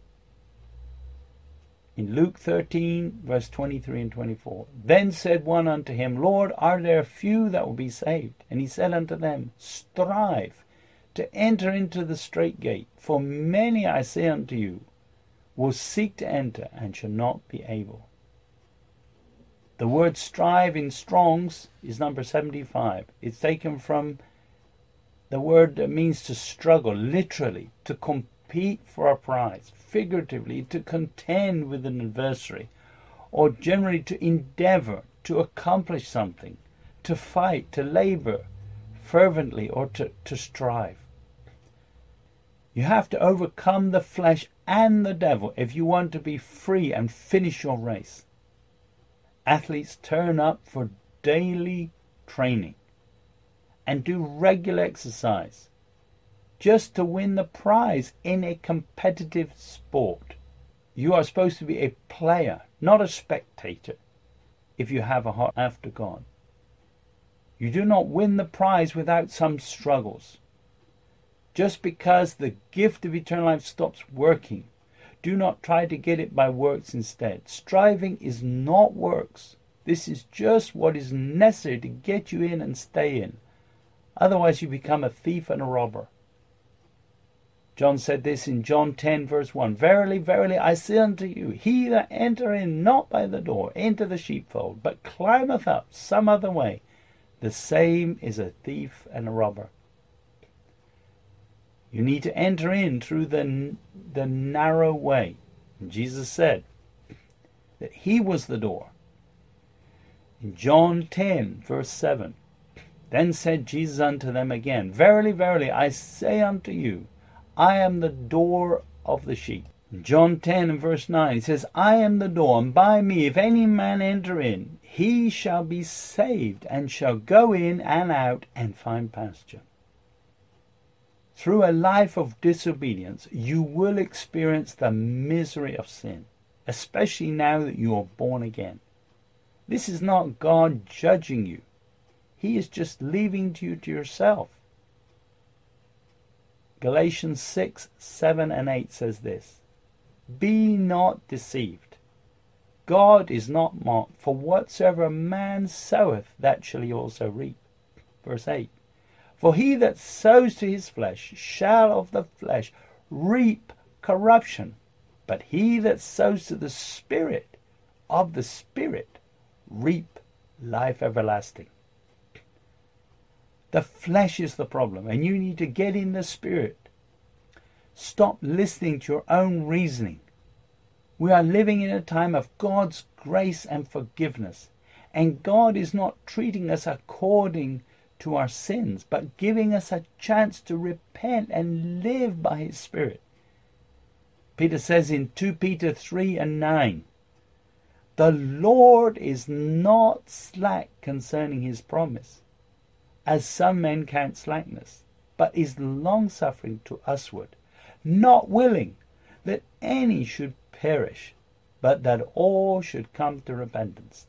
In Luke thirteen, verse twenty-three and twenty-four. Then said one unto Him, Lord, are there few that will be saved? And He said unto them, Strive to enter into the strait gate, for many, I say unto you, will seek to enter and shall not be able. The word strive in Strong's is number seventy-five. It's taken from the word that means to struggle, literally, to compete for a prize, figuratively, to contend with an adversary, or generally to endeavor to accomplish something, to fight, to labor fervently, or to, to strive. You have to overcome the flesh and the devil if you want to be free and finish your race. Athletes turn up for daily training and do regular exercise just to win the prize in a competitive sport. You are supposed to be a player, not a spectator, if you have a heart after God. You do not win the prize without some struggles. Just because the gift of eternal life stops working, do not try to get it by works instead. Striving is not works. This is just what is necessary to get you in and stay in. Otherwise you become a thief and a robber. John said this in John ten verse one. Verily, verily, I say unto you, he that enter in not by the door into the sheepfold, but climbeth up some other way, the same is a thief and a robber. You need to enter in through the, the narrow way. And Jesus said that He was the door. In John ten, verse seven, Then said Jesus unto them again, Verily, verily, I say unto you, I am the door of the sheep. John ten and verse nine, it says, I am the door, and by me if any man enter in, he shall be saved, and shall go in and out and find pasture. Through a life of disobedience, you will experience the misery of sin, especially now that you are born again. This is not God judging you. He is just leaving you to yourself. Galatians six, seven and eight says this, Be not deceived. God is not mocked, for whatsoever a man soweth, that shall he also reap. Verse eight, For he that sows to his flesh shall of the flesh reap corruption, but he that sows to the Spirit of the Spirit reap life everlasting. The flesh is the problem, and you need to get in the Spirit. Stop listening to your own reasoning. We are living in a time of God's grace and forgiveness, and God is not treating us according to our sins, but giving us a chance to repent and live by His Spirit. Peter says in Second Peter three and nine, The Lord is not slack concerning His promise, as some men count slackness, but is long-suffering to usward, not willing that any should perish, but that all should come to repentance.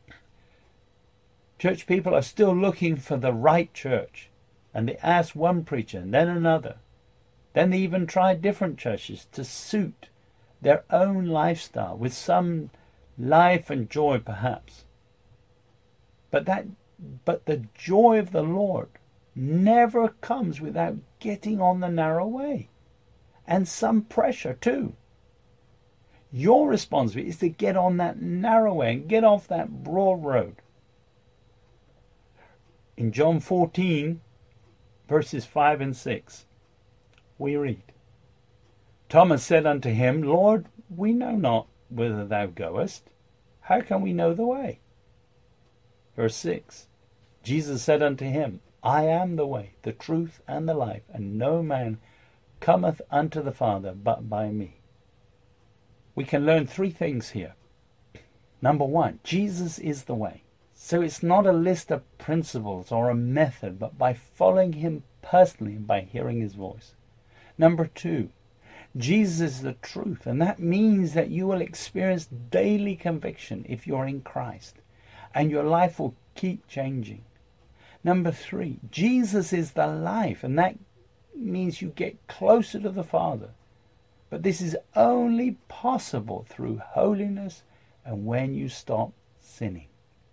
Church people are still looking for the right church, and they ask one preacher and then another. Then they even try different churches to suit their own lifestyle, with some life and joy perhaps. But that But the joy of the Lord never comes without getting on the narrow way. And some pressure too. Your responsibility is to get on that narrow way and get off that broad road. In John fourteen, verses five and six, we read, Thomas said unto him, Lord, we know not whither thou goest. How can we know the way? Verse six, Jesus said unto him, I am the way, the truth, and the life, and no man cometh unto the Father but by me. We can learn three things here. Number one, Jesus is the way. So it's not a list of principles or a method, but by following Him personally and by hearing His voice. Number two, Jesus is the truth, and that means that you will experience daily conviction if you're in Christ, and your life will keep changing. Number three, Jesus is the life, and that means you get closer to the Father. But this is only possible through holiness and when you stop sinning.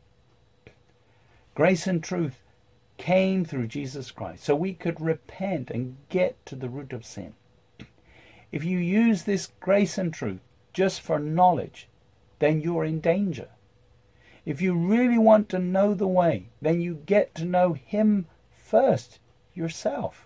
Grace and truth came through Jesus Christ, so we could repent and get to the root of sin. If you use this grace and truth just for knowledge, then you're in danger. If you really want to know the way, then you get to know Him first, yourself.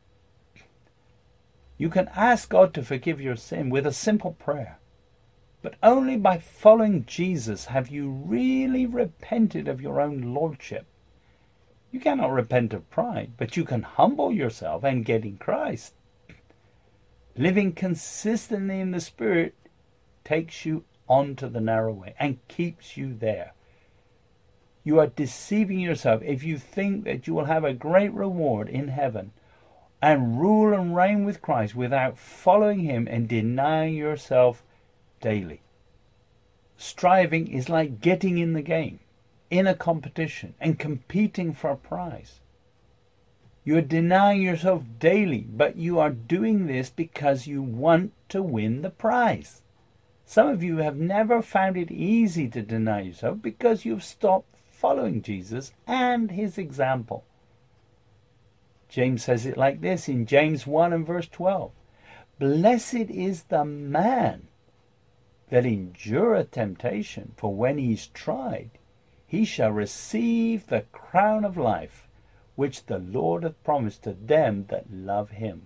You can ask God to forgive your sin with a simple prayer. But only by following Jesus have you really repented of your own lordship. You cannot repent of pride, but you can humble yourself and get in Christ. Living consistently in the Spirit takes you onto the narrow way and keeps you there. You are deceiving yourself if you think that you will have a great reward in heaven and rule and reign with Christ without following Him and denying yourself daily. Striving is like getting in the game, in a competition, and competing for a prize. You are denying yourself daily, but you are doing this because you want to win the prize. Some of you have never found it easy to deny yourself because you've stopped following Jesus and His example. James says it like this in James one and verse twelve. Blessed is the man that endureth temptation, for when he is tried, he shall receive the crown of life, which the Lord hath promised to them that love Him.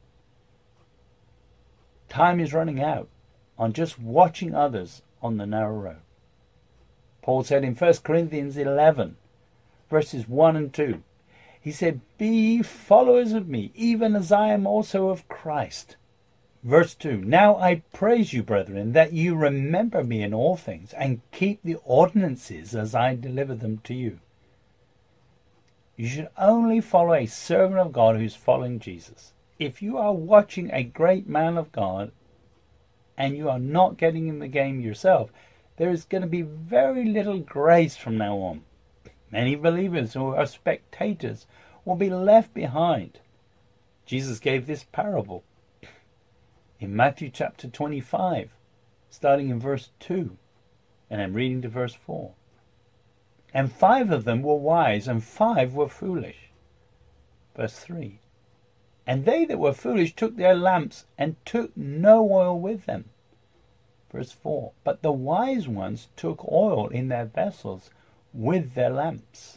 Time is running out on just watching others on the narrow road. Paul said in First Corinthians eleven, verses one and two, he said, Be ye followers of me, even as I am also of Christ. Verse two, now I praise you, brethren, that you remember me in all things, and keep the ordinances as I deliver them to you. You should only follow a servant of God who's following Jesus. If you are watching a great man of God, and you are not getting in the game yourself, there is going to be very little grace from now on. Many believers who are spectators will be left behind. Jesus gave this parable in Matthew chapter twenty-five, starting in verse two, and I'm reading to verse four. And five of them were wise, and five were foolish. Verse three. And they that were foolish took their lamps, and took no oil with them. Verse four. But the wise ones took oil in their vessels with their lamps.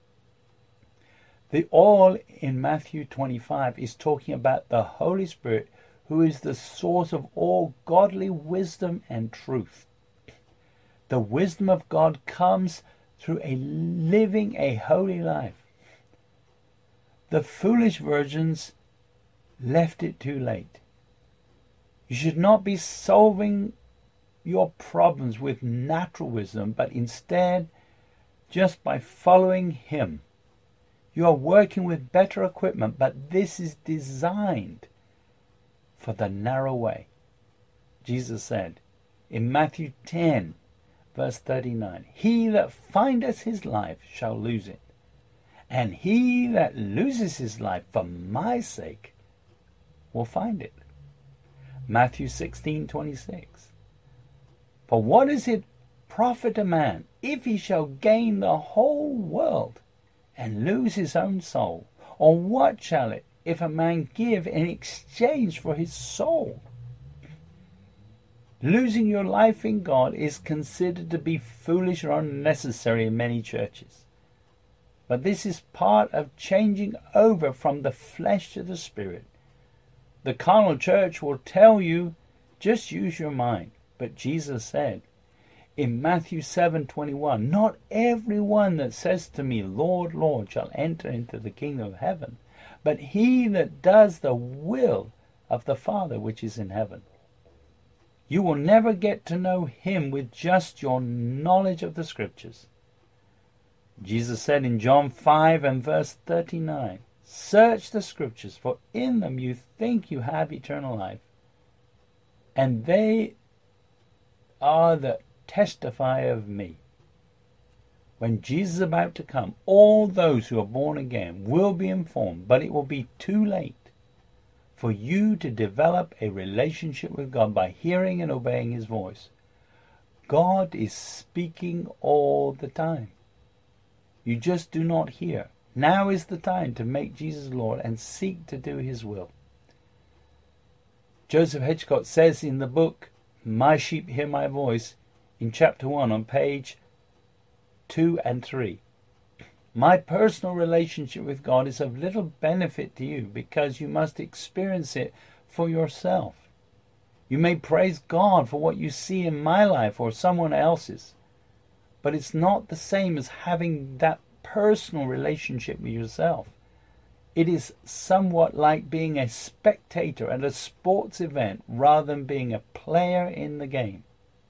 The oil in Matthew twenty-five is talking about the Holy Spirit, who is the source of all godly wisdom and truth. The wisdom of God comes through a living a holy life. The foolish virgins left it too late. You should not be solving your problems with natural wisdom, but instead just by following Him. You are working with better equipment, but this is designed for the narrow way. Jesus said in Matthew ten, verse thirty-nine, he that findeth his life shall lose it, and he that loses his life for my sake will find it. Matthew sixteen, twenty-six. For what is it profit a man if he shall gain the whole world and lose his own soul? Or what shall it if a man give in exchange for his soul? Losing your life in God is considered to be foolish or unnecessary in many churches. But this is part of changing over from the flesh to the spirit. The carnal church will tell you, just use your mind. But Jesus said in Matthew seven twenty-one, not every one that says to me, Lord, Lord, shall enter into the kingdom of heaven, but he that does the will of the Father which is in heaven. You will never get to know Him with just your knowledge of the Scriptures. Jesus said in John five and verse thirty-nine, search the Scriptures, for in them you think you have eternal life, and they are that testify of me. When Jesus is about to come, all those who are born again will be informed, but it will be too late for you to develop a relationship with God by hearing and obeying His voice. God is speaking all the time. You just do not hear. Now is the time to make Jesus Lord and seek to do His will. Joseph Hitchcock says in the book, My Sheep Hear My Voice, in chapter one on page two and three. My personal relationship with God is of little benefit to you because you must experience it for yourself. You may praise God for what you see in my life or someone else's, but it's not the same as having that personal relationship with yourself. It is somewhat like being a spectator at a sports event rather than being a player in the game.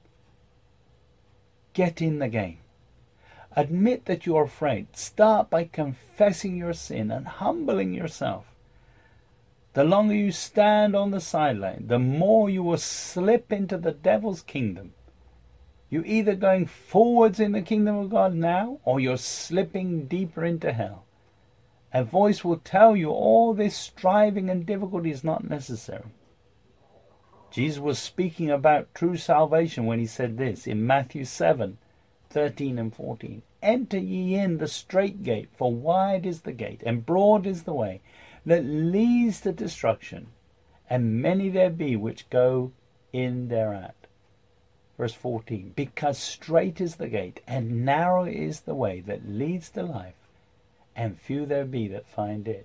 Get in the game. Admit that you are afraid. Start by confessing your sin and humbling yourself. The longer you stand on the sideline, the more you will slip into the devil's kingdom. You're either going forwards in the kingdom of God now, or you're slipping deeper into hell. A voice will tell you all this striving and difficulty is not necessary. Jesus was speaking about true salvation when he said this in Matthew seven, thirteen and fourteen. Enter ye in the strait gate, for wide is the gate, and broad is the way that leads to destruction, and many there be which go in thereat. Verse fourteen, because strait is the gate, and narrow is the way that leads to life, and few there be that find it.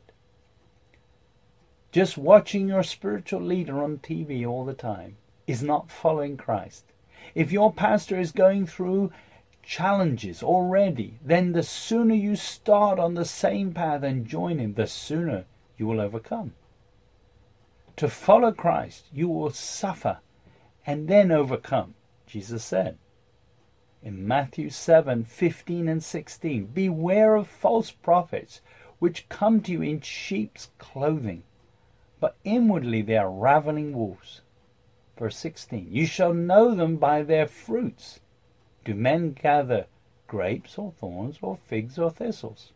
Just watching your spiritual leader on T V all the time is not following Christ. If your pastor is going through challenges already, then the sooner you start on the same path and join him, the sooner you will overcome. To follow Christ, you will suffer and then overcome. Jesus said in Matthew seven, fifteen and sixteen, beware of false prophets, which come to you in sheep's clothing, but inwardly they are ravening wolves. Verse sixteen, you shall know them by their fruits. Do men gather grapes or thorns, or figs or thistles?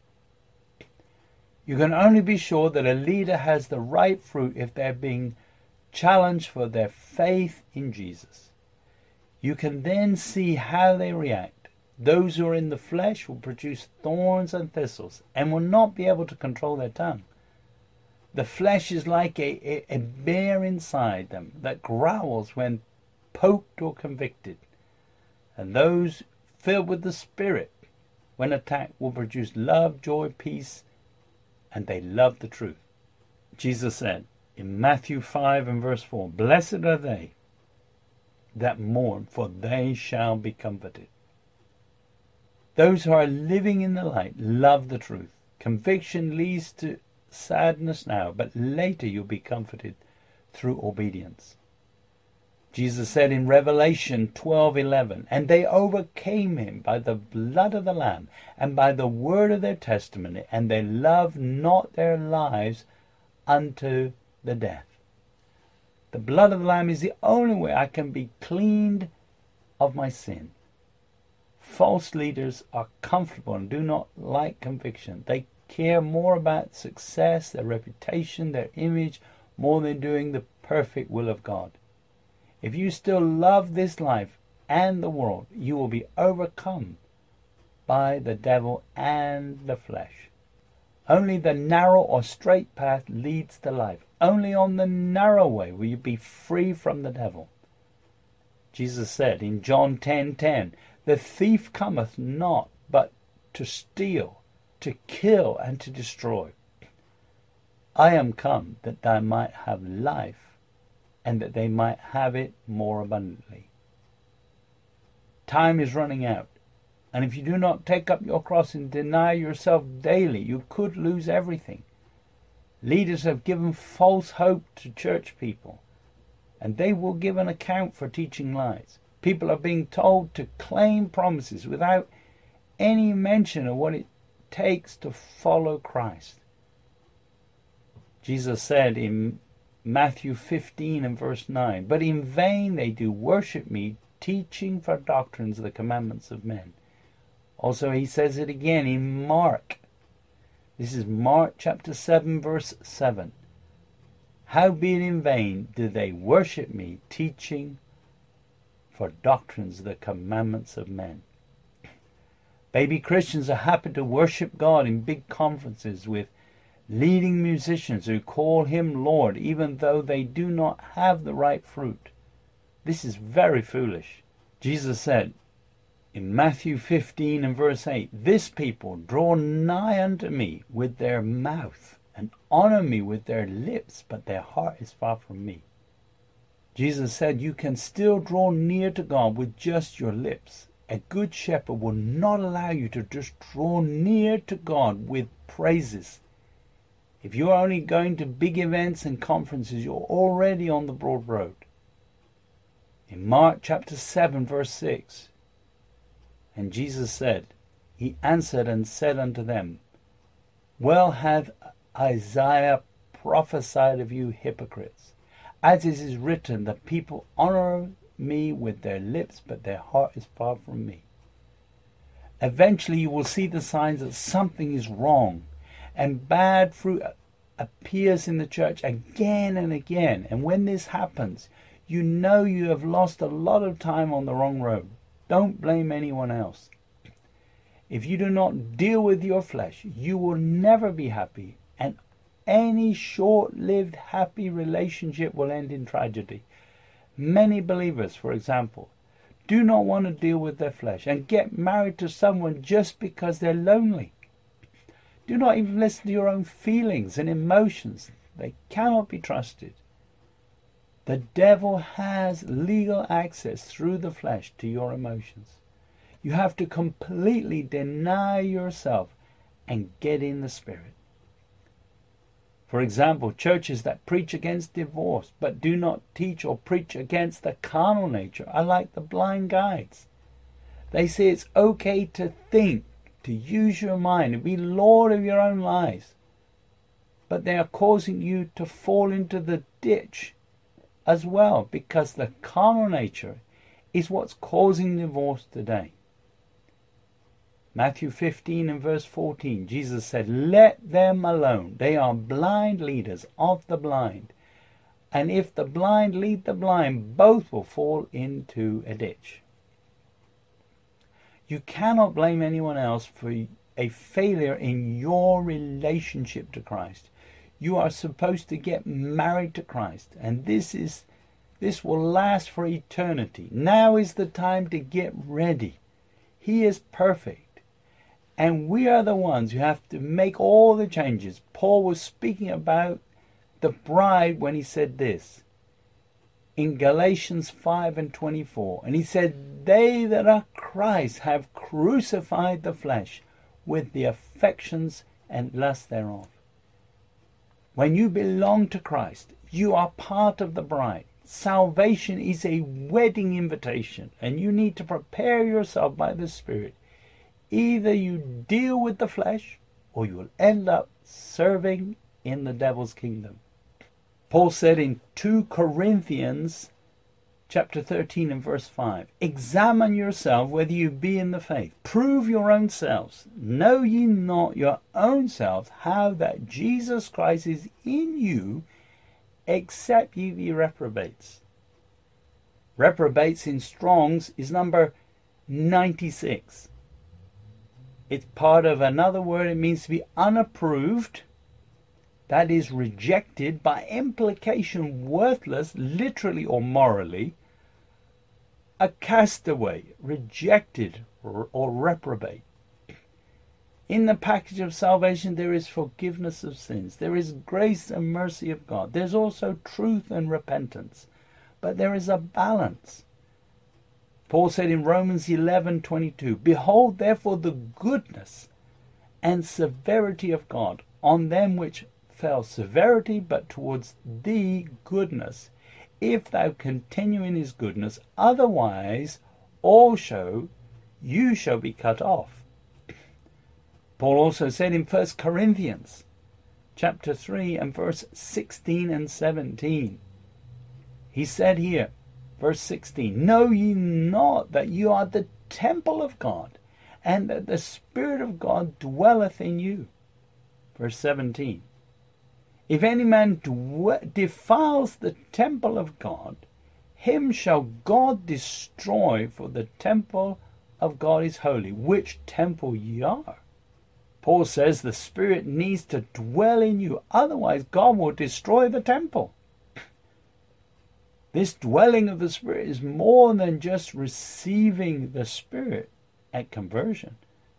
You can only be sure that a leader has the right fruit if they're being challenged for their faith in Jesus. You can then see how they react. Those who are in the flesh will produce thorns and thistles and will not be able to control their tongue. The flesh is like a, a, a bear inside them that growls when poked or convicted. And those filled with the Spirit, when attacked, will produce love, joy, peace, and they love the truth. Jesus said in Matthew five and verse four, blessed are they that mourn, for they shall be comforted. Those who are living in the light love the truth. Conviction leads to sadness now, but later you'll be comforted through obedience. Jesus said in Revelation twelve eleven, and they overcame him by the blood of the Lamb and by the word of their testimony, and they loved not their lives unto the death. The blood of the Lamb is the only way I can be cleaned of my sin. False leaders are comfortable and do not like conviction. They care more about success, their reputation, their image, more than doing the perfect will of God. If you still love this life and the world, you will be overcome by the devil and the flesh. Only the narrow or straight path leads to life. Only on the narrow way will you be free from the devil. Jesus said in John ten ten, the thief cometh not but to steal, to kill, and to destroy. I am come that thou might have life, and that they might have it more abundantly. Time is running out, and if you do not take up your cross and deny yourself daily, you could lose everything. Leaders have given false hope to church people, and they will give an account for teaching lies. People are being told to claim promises without any mention of what it takes to follow Christ. Jesus said in Matthew fifteen and verse nine, but in vain they do worship me, teaching for doctrines the commandments of men. Also he says it again in Mark. This is Mark chapter seven verse seven. Howbeit in vain do they worship me, teaching for doctrines the commandments of men. Baby Christians are happy to worship God in big conferences with leading musicians who call him Lord, even though they do not have the right fruit. This is very foolish. Jesus said in Matthew fifteen and verse eight, this people draw nigh unto me with their mouth, and honor me with their lips, but their heart is far from me. Jesus said you can still draw near to God with just your lips. A good shepherd will not allow you to just draw near to God with praises. If you're only going to big events and conferences, you're already on the broad road. In Mark chapter seven verse six, and Jesus said, he answered and said unto them, well hath Isaiah prophesied of you hypocrites, as it is written, the people honor me with their lips, but their heart is far from me. Eventually you will see the signs that something is wrong, and bad fruit appears in the church again and again. And when this happens, you know you have lost a lot of time on the wrong road. Don't blame anyone else. If you do not deal with your flesh, you will never be happy, and any short-lived happy relationship will end in tragedy. Many believers, for example, do not want to deal with their flesh and get married to someone just because they're lonely. Do not even listen to your own feelings and emotions. They cannot be trusted. The devil has legal access through the flesh to your emotions. You have to completely deny yourself and get in the Spirit. For example, churches that preach against divorce but do not teach or preach against the carnal nature are like the blind guides. They say it's okay to think, to use your mind and be Lord of your own lives. But they are causing you to fall into the ditch as well, because the carnal nature is what's causing divorce today. Matthew fifteen and verse fourteen, Jesus said, "Let them alone. They are blind leaders of the blind. And if the blind lead the blind, both will fall into a ditch." You cannot blame anyone else for a failure in your relationship to Christ. You are supposed to get married to Christ, and this is this will last for eternity. Now is the time to get ready. He is perfect, and we are the ones who have to make all the changes. Paul was speaking about the bride when he said this in Galatians five and twenty-four, and he said, "They that are Christ have crucified the flesh with the affections and lust thereof." When you belong to Christ, you are part of the bride. Salvation is a wedding invitation, and you need to prepare yourself by the Spirit. Either you deal with the flesh, or you will end up serving in the devil's kingdom. Paul said in two Corinthians chapter thirteen and verse five, "Examine yourself whether you be in the faith. Prove your own selves. Know ye not your own selves how that Jesus Christ is in you, except ye be reprobates." Reprobates in Strong's is number ninety-six. It's part of another word. It means to be unapproved. That is rejected, by implication worthless, literally or morally. A castaway, rejected or, or reprobate. In the package of salvation there is forgiveness of sins. There is grace and mercy of God. There's also truth and repentance. But there is a balance. Paul said in Romans eleven twenty-two, "Behold therefore the goodness and severity of God on them which fell severity, but towards thee goodness, if thou continue in his goodness, otherwise also you shall be cut off." Paul also said in First Corinthians chapter three and verse sixteen and seventeen, he said here, verse sixteen, "Know ye not that you are the temple of God, and that the Spirit of God dwelleth in you?" Verse seventeen, "If any man defiles the temple of God, him shall God destroy, for the temple of God is holy, which temple ye are." Paul says the Spirit needs to dwell in you, otherwise God will destroy the temple. This dwelling of the Spirit is more than just receiving the Spirit at conversion.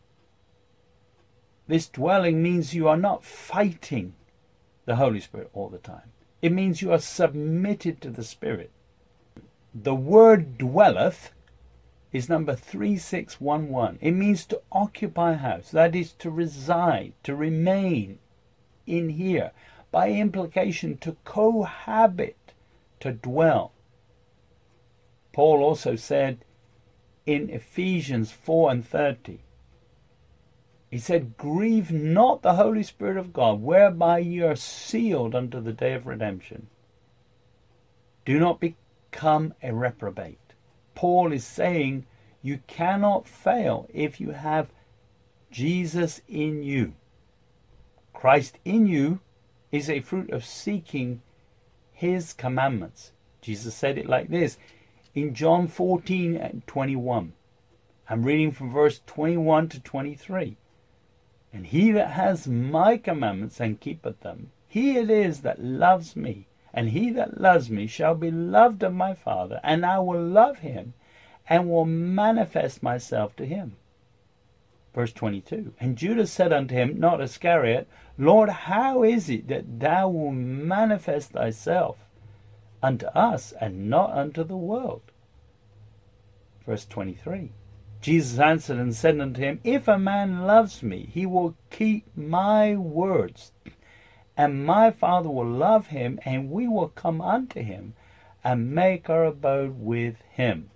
This dwelling means you are not fighting the Holy Spirit all the time. It means you are submitted to the Spirit. The word dwelleth is number three six one one. It means to occupy a house, that is to reside, to remain in here. By implication, to cohabit, to dwell. Paul also said in Ephesians four and thirty, he said, "Grieve not the Holy Spirit of God, whereby ye are sealed unto the day of redemption." Do not become a reprobate. Paul is saying you cannot fail if you have Jesus in you. Christ in you is a fruit of seeking his commandments. Jesus said it like this in John fourteen and twenty-one. I'm reading from verse twenty-one to twenty-three. "And he that has my commandments and keepeth them, he it is that loves me. And he that loves me shall be loved of my Father, and I will love him, and will manifest myself to him." Verse twenty-two, "And Judas said unto him," not Iscariot, "Lord, how is it that thou wilt manifest thyself unto us, and not unto the world?" Verse twenty-three, Jesus answered and said unto him, "If a man loves me, he will keep my words, And my Father will love him, and we will come unto him and make our abode with him.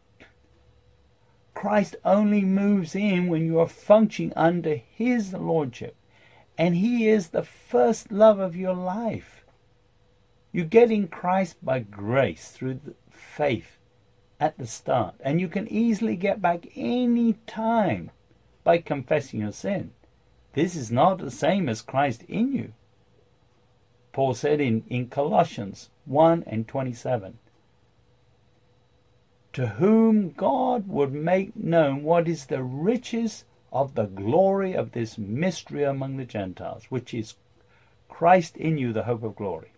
Christ only moves in when you are functioning under his lordship, and he is the first love of your life. You get in Christ by grace through the faith at the start, and you can easily get back any time by confessing your sin. This is not the same as Christ in you. Paul said in, in Colossians one and twenty-seven, to whom God would make known what is the riches of the glory of this mystery among the Gentiles, which is Christ in you, the hope of glory.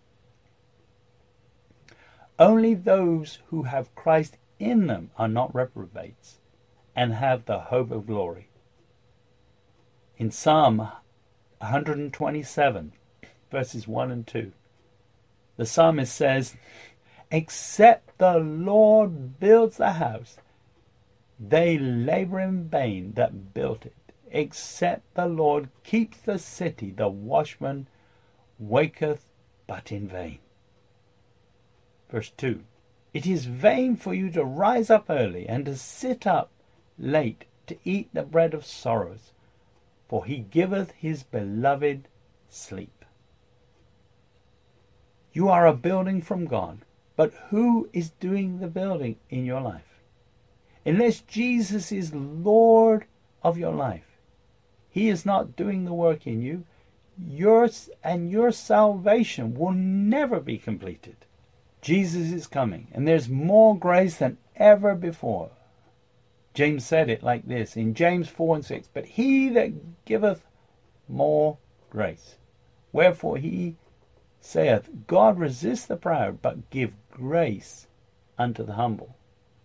Only those who have Christ in them are not reprobates and have the hope of glory. In Psalm one twenty-seven, verses one and two, the psalmist says, except the Lord builds the house, they labor in vain that built it. Except the Lord keeps the city, the watchman waketh but in vain. Verse two, it is vain for you to rise up early and to sit up late to eat the bread of sorrows, for he giveth his beloved sleep. You are a building from God, but who is doing the building in your life? Unless Jesus is Lord of your life, he is not doing the work in you. Yours and your salvation will never be completed. Jesus is coming, and there's more grace than ever before. James said it like this in James four and six, but he that giveth more grace. Wherefore he saith, God resist the proud, but give grace unto the humble.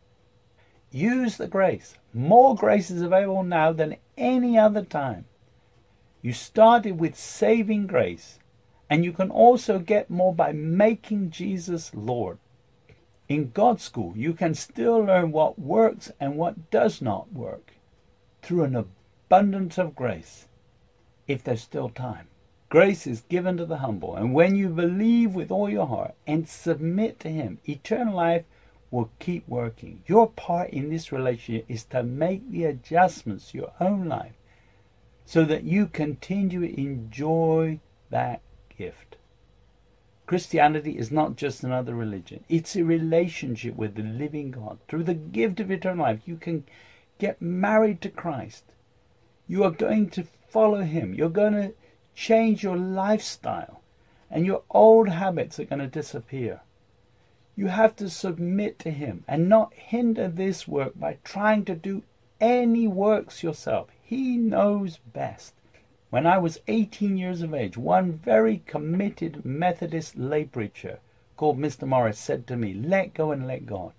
Use the grace. More grace is available now than any other time. You started with saving grace, and you can also get more by making Jesus Lord. In God's school, you can still learn what works and what does not work through an abundance of grace, if there's still time. Grace is given to the humble, and when you believe with all your heart and submit to him, eternal life will keep working. Your part in this relationship is to make the adjustments to your own life so that you continue to enjoy that gift. Christianity is not just another religion. It's a relationship with the living God. Through the gift of eternal life, you can get married to Christ. You are going to follow him. You're going to change your lifestyle, and your old habits are going to disappear. You have to submit to him and not hinder this work by trying to do any works yourself. He knows best. When I was eighteen years of age, one very committed Methodist lay preacher called Mister Morris said to me, let go and let God.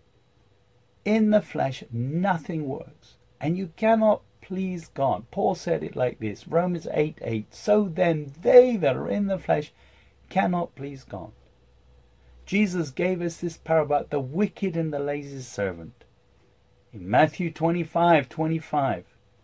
In the flesh, nothing works, and you cannot please God. Paul said it like this, Romans eight eight, so then they that are in the flesh cannot please God. Jesus gave us this parable about the wicked and the lazy servant in Matthew twenty-five twenty-five.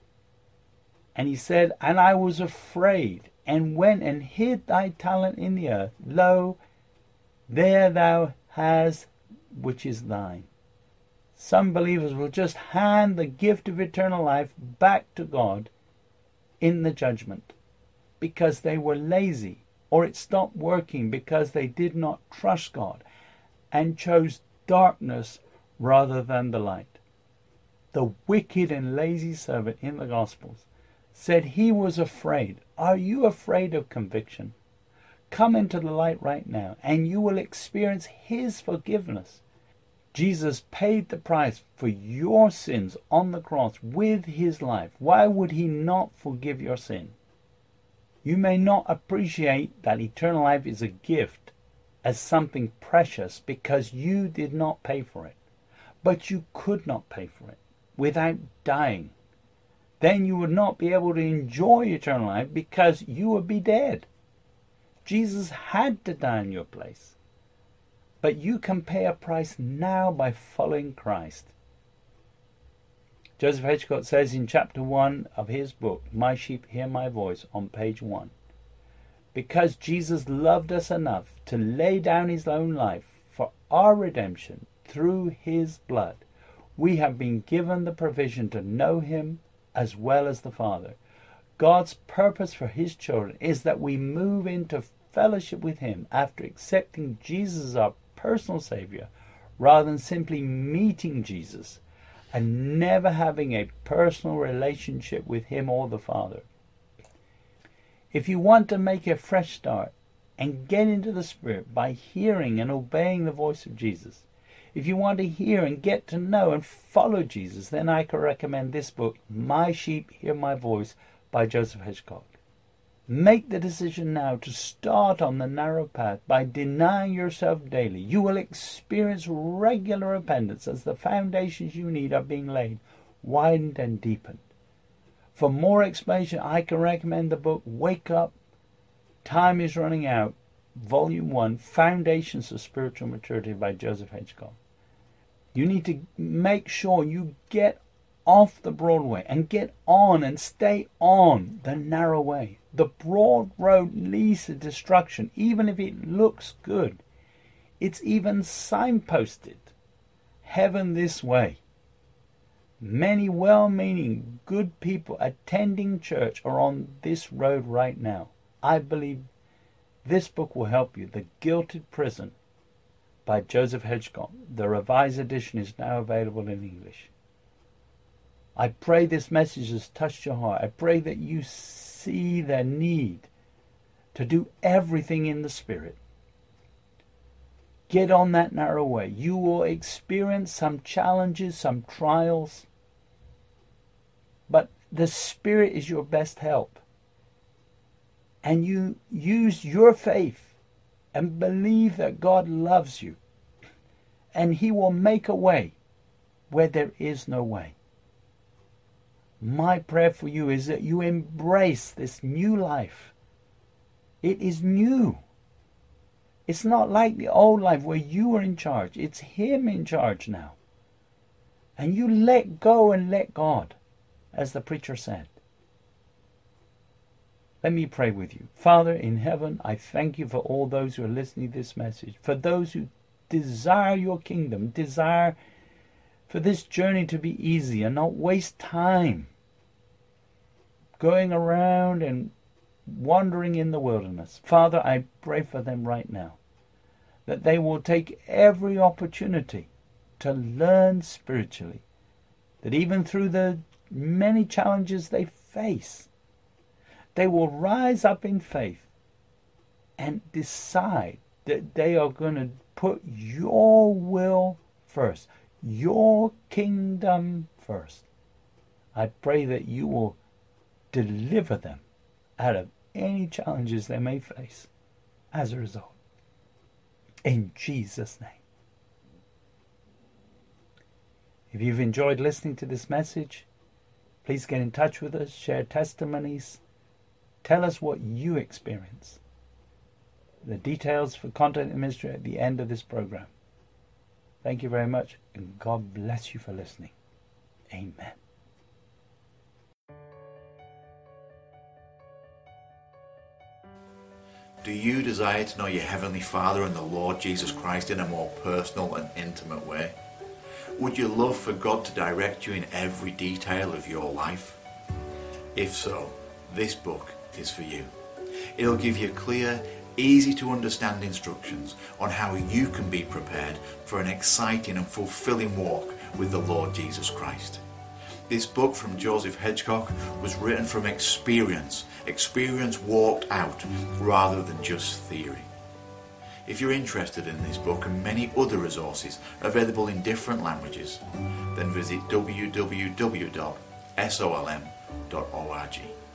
And he said, and I was afraid, and went and hid thy talent in the earth. Lo, there thou hast which is thine. Some believers will just hand the gift of eternal life back to God in the judgment because they were lazy, or it stopped working because they did not trust God and chose darkness rather than the light. The wicked and lazy servant in the Gospels said he was afraid. Are you afraid of conviction? Come into the light right now and you will experience his forgiveness. Jesus paid the price for your sins on the cross with his life. Why would he not forgive your sin? You may not appreciate that eternal life is a gift as something precious because you did not pay for it. But you could not pay for it without dying. Then you would not be able to enjoy eternal life because you would be dead. Jesus had to die in your place. But you can pay a price now by following Christ. Joseph Hitchcock says in chapter one of his book, My Sheep Hear My Voice, on page one, because Jesus loved us enough to lay down his own life for our redemption through his blood, we have been given the provision to know him as well as the Father. God's purpose for his children is that we move into fellowship with him after accepting Jesus as our personal Savior, rather than simply meeting Jesus and never having a personal relationship with him or the Father. If you want to make a fresh start and get into the Spirit by hearing and obeying the voice of Jesus, if you want to hear and get to know and follow Jesus, then I can recommend this book, My Sheep Hear My Voice, by Joseph Hedgecock. Make the decision now to start on the narrow path by denying yourself daily. You will experience regular repentance as the foundations you need are being laid, widened and deepened. For more explanation, I can recommend the book Wake Up, Time is Running Out, Volume one, Foundations of Spiritual Maturity by Joseph Hedgecock. You need to make sure you get off the broad way and get on and stay on the narrow way. The broad road leads to destruction, even if it looks good. It's even signposted, heaven this way. Many well-meaning, good people attending church are on this road right now. I believe this book will help you. The Gilded Prison by Joseph Hedgecock. The Revised Edition is now available in English. I pray this message has touched your heart. I pray that you see the need to do everything in the Spirit. Get on that narrow way. You will experience some challenges, some trials, but the Spirit is your best help. And you use your faith and believe that God loves you, and he will make a way where there is no way. My prayer for you is that you embrace this new life. It is new. It's not like the old life where you were in charge. It's him in charge now. And you let go and let God, as the preacher said. Let me pray with you. Father in heaven, I thank you for all those who are listening to this message, for those who desire your kingdom, desire for this journey to be easy and not waste time going around and wandering in the wilderness. Father, I pray for them right now, that they will take every opportunity to learn spiritually, that even through the many challenges they face, they will rise up in faith and decide that they are going to put your will first, your kingdom first. I pray that you will deliver them out of any challenges they may face as a result. In Jesus' name. If you've enjoyed listening to this message, please get in touch with us, share testimonies, tell us what you experience. The details for contact the ministry at the end of this program. Thank you very much, and God bless you for listening. Amen. Do you desire to know your Heavenly Father and the Lord Jesus Christ in a more personal and intimate way? Would you love for God to direct you in every detail of your life? If so, this book is for you. It'll give you clear, easy to understand instructions on how you can be prepared for an exciting and fulfilling walk with the Lord Jesus Christ. This book from Joseph Hedgecock was written from experience, experience walked out rather than just theory. If you're interested in this book and many other resources available in different languages, then visit w w w dot solm dot org.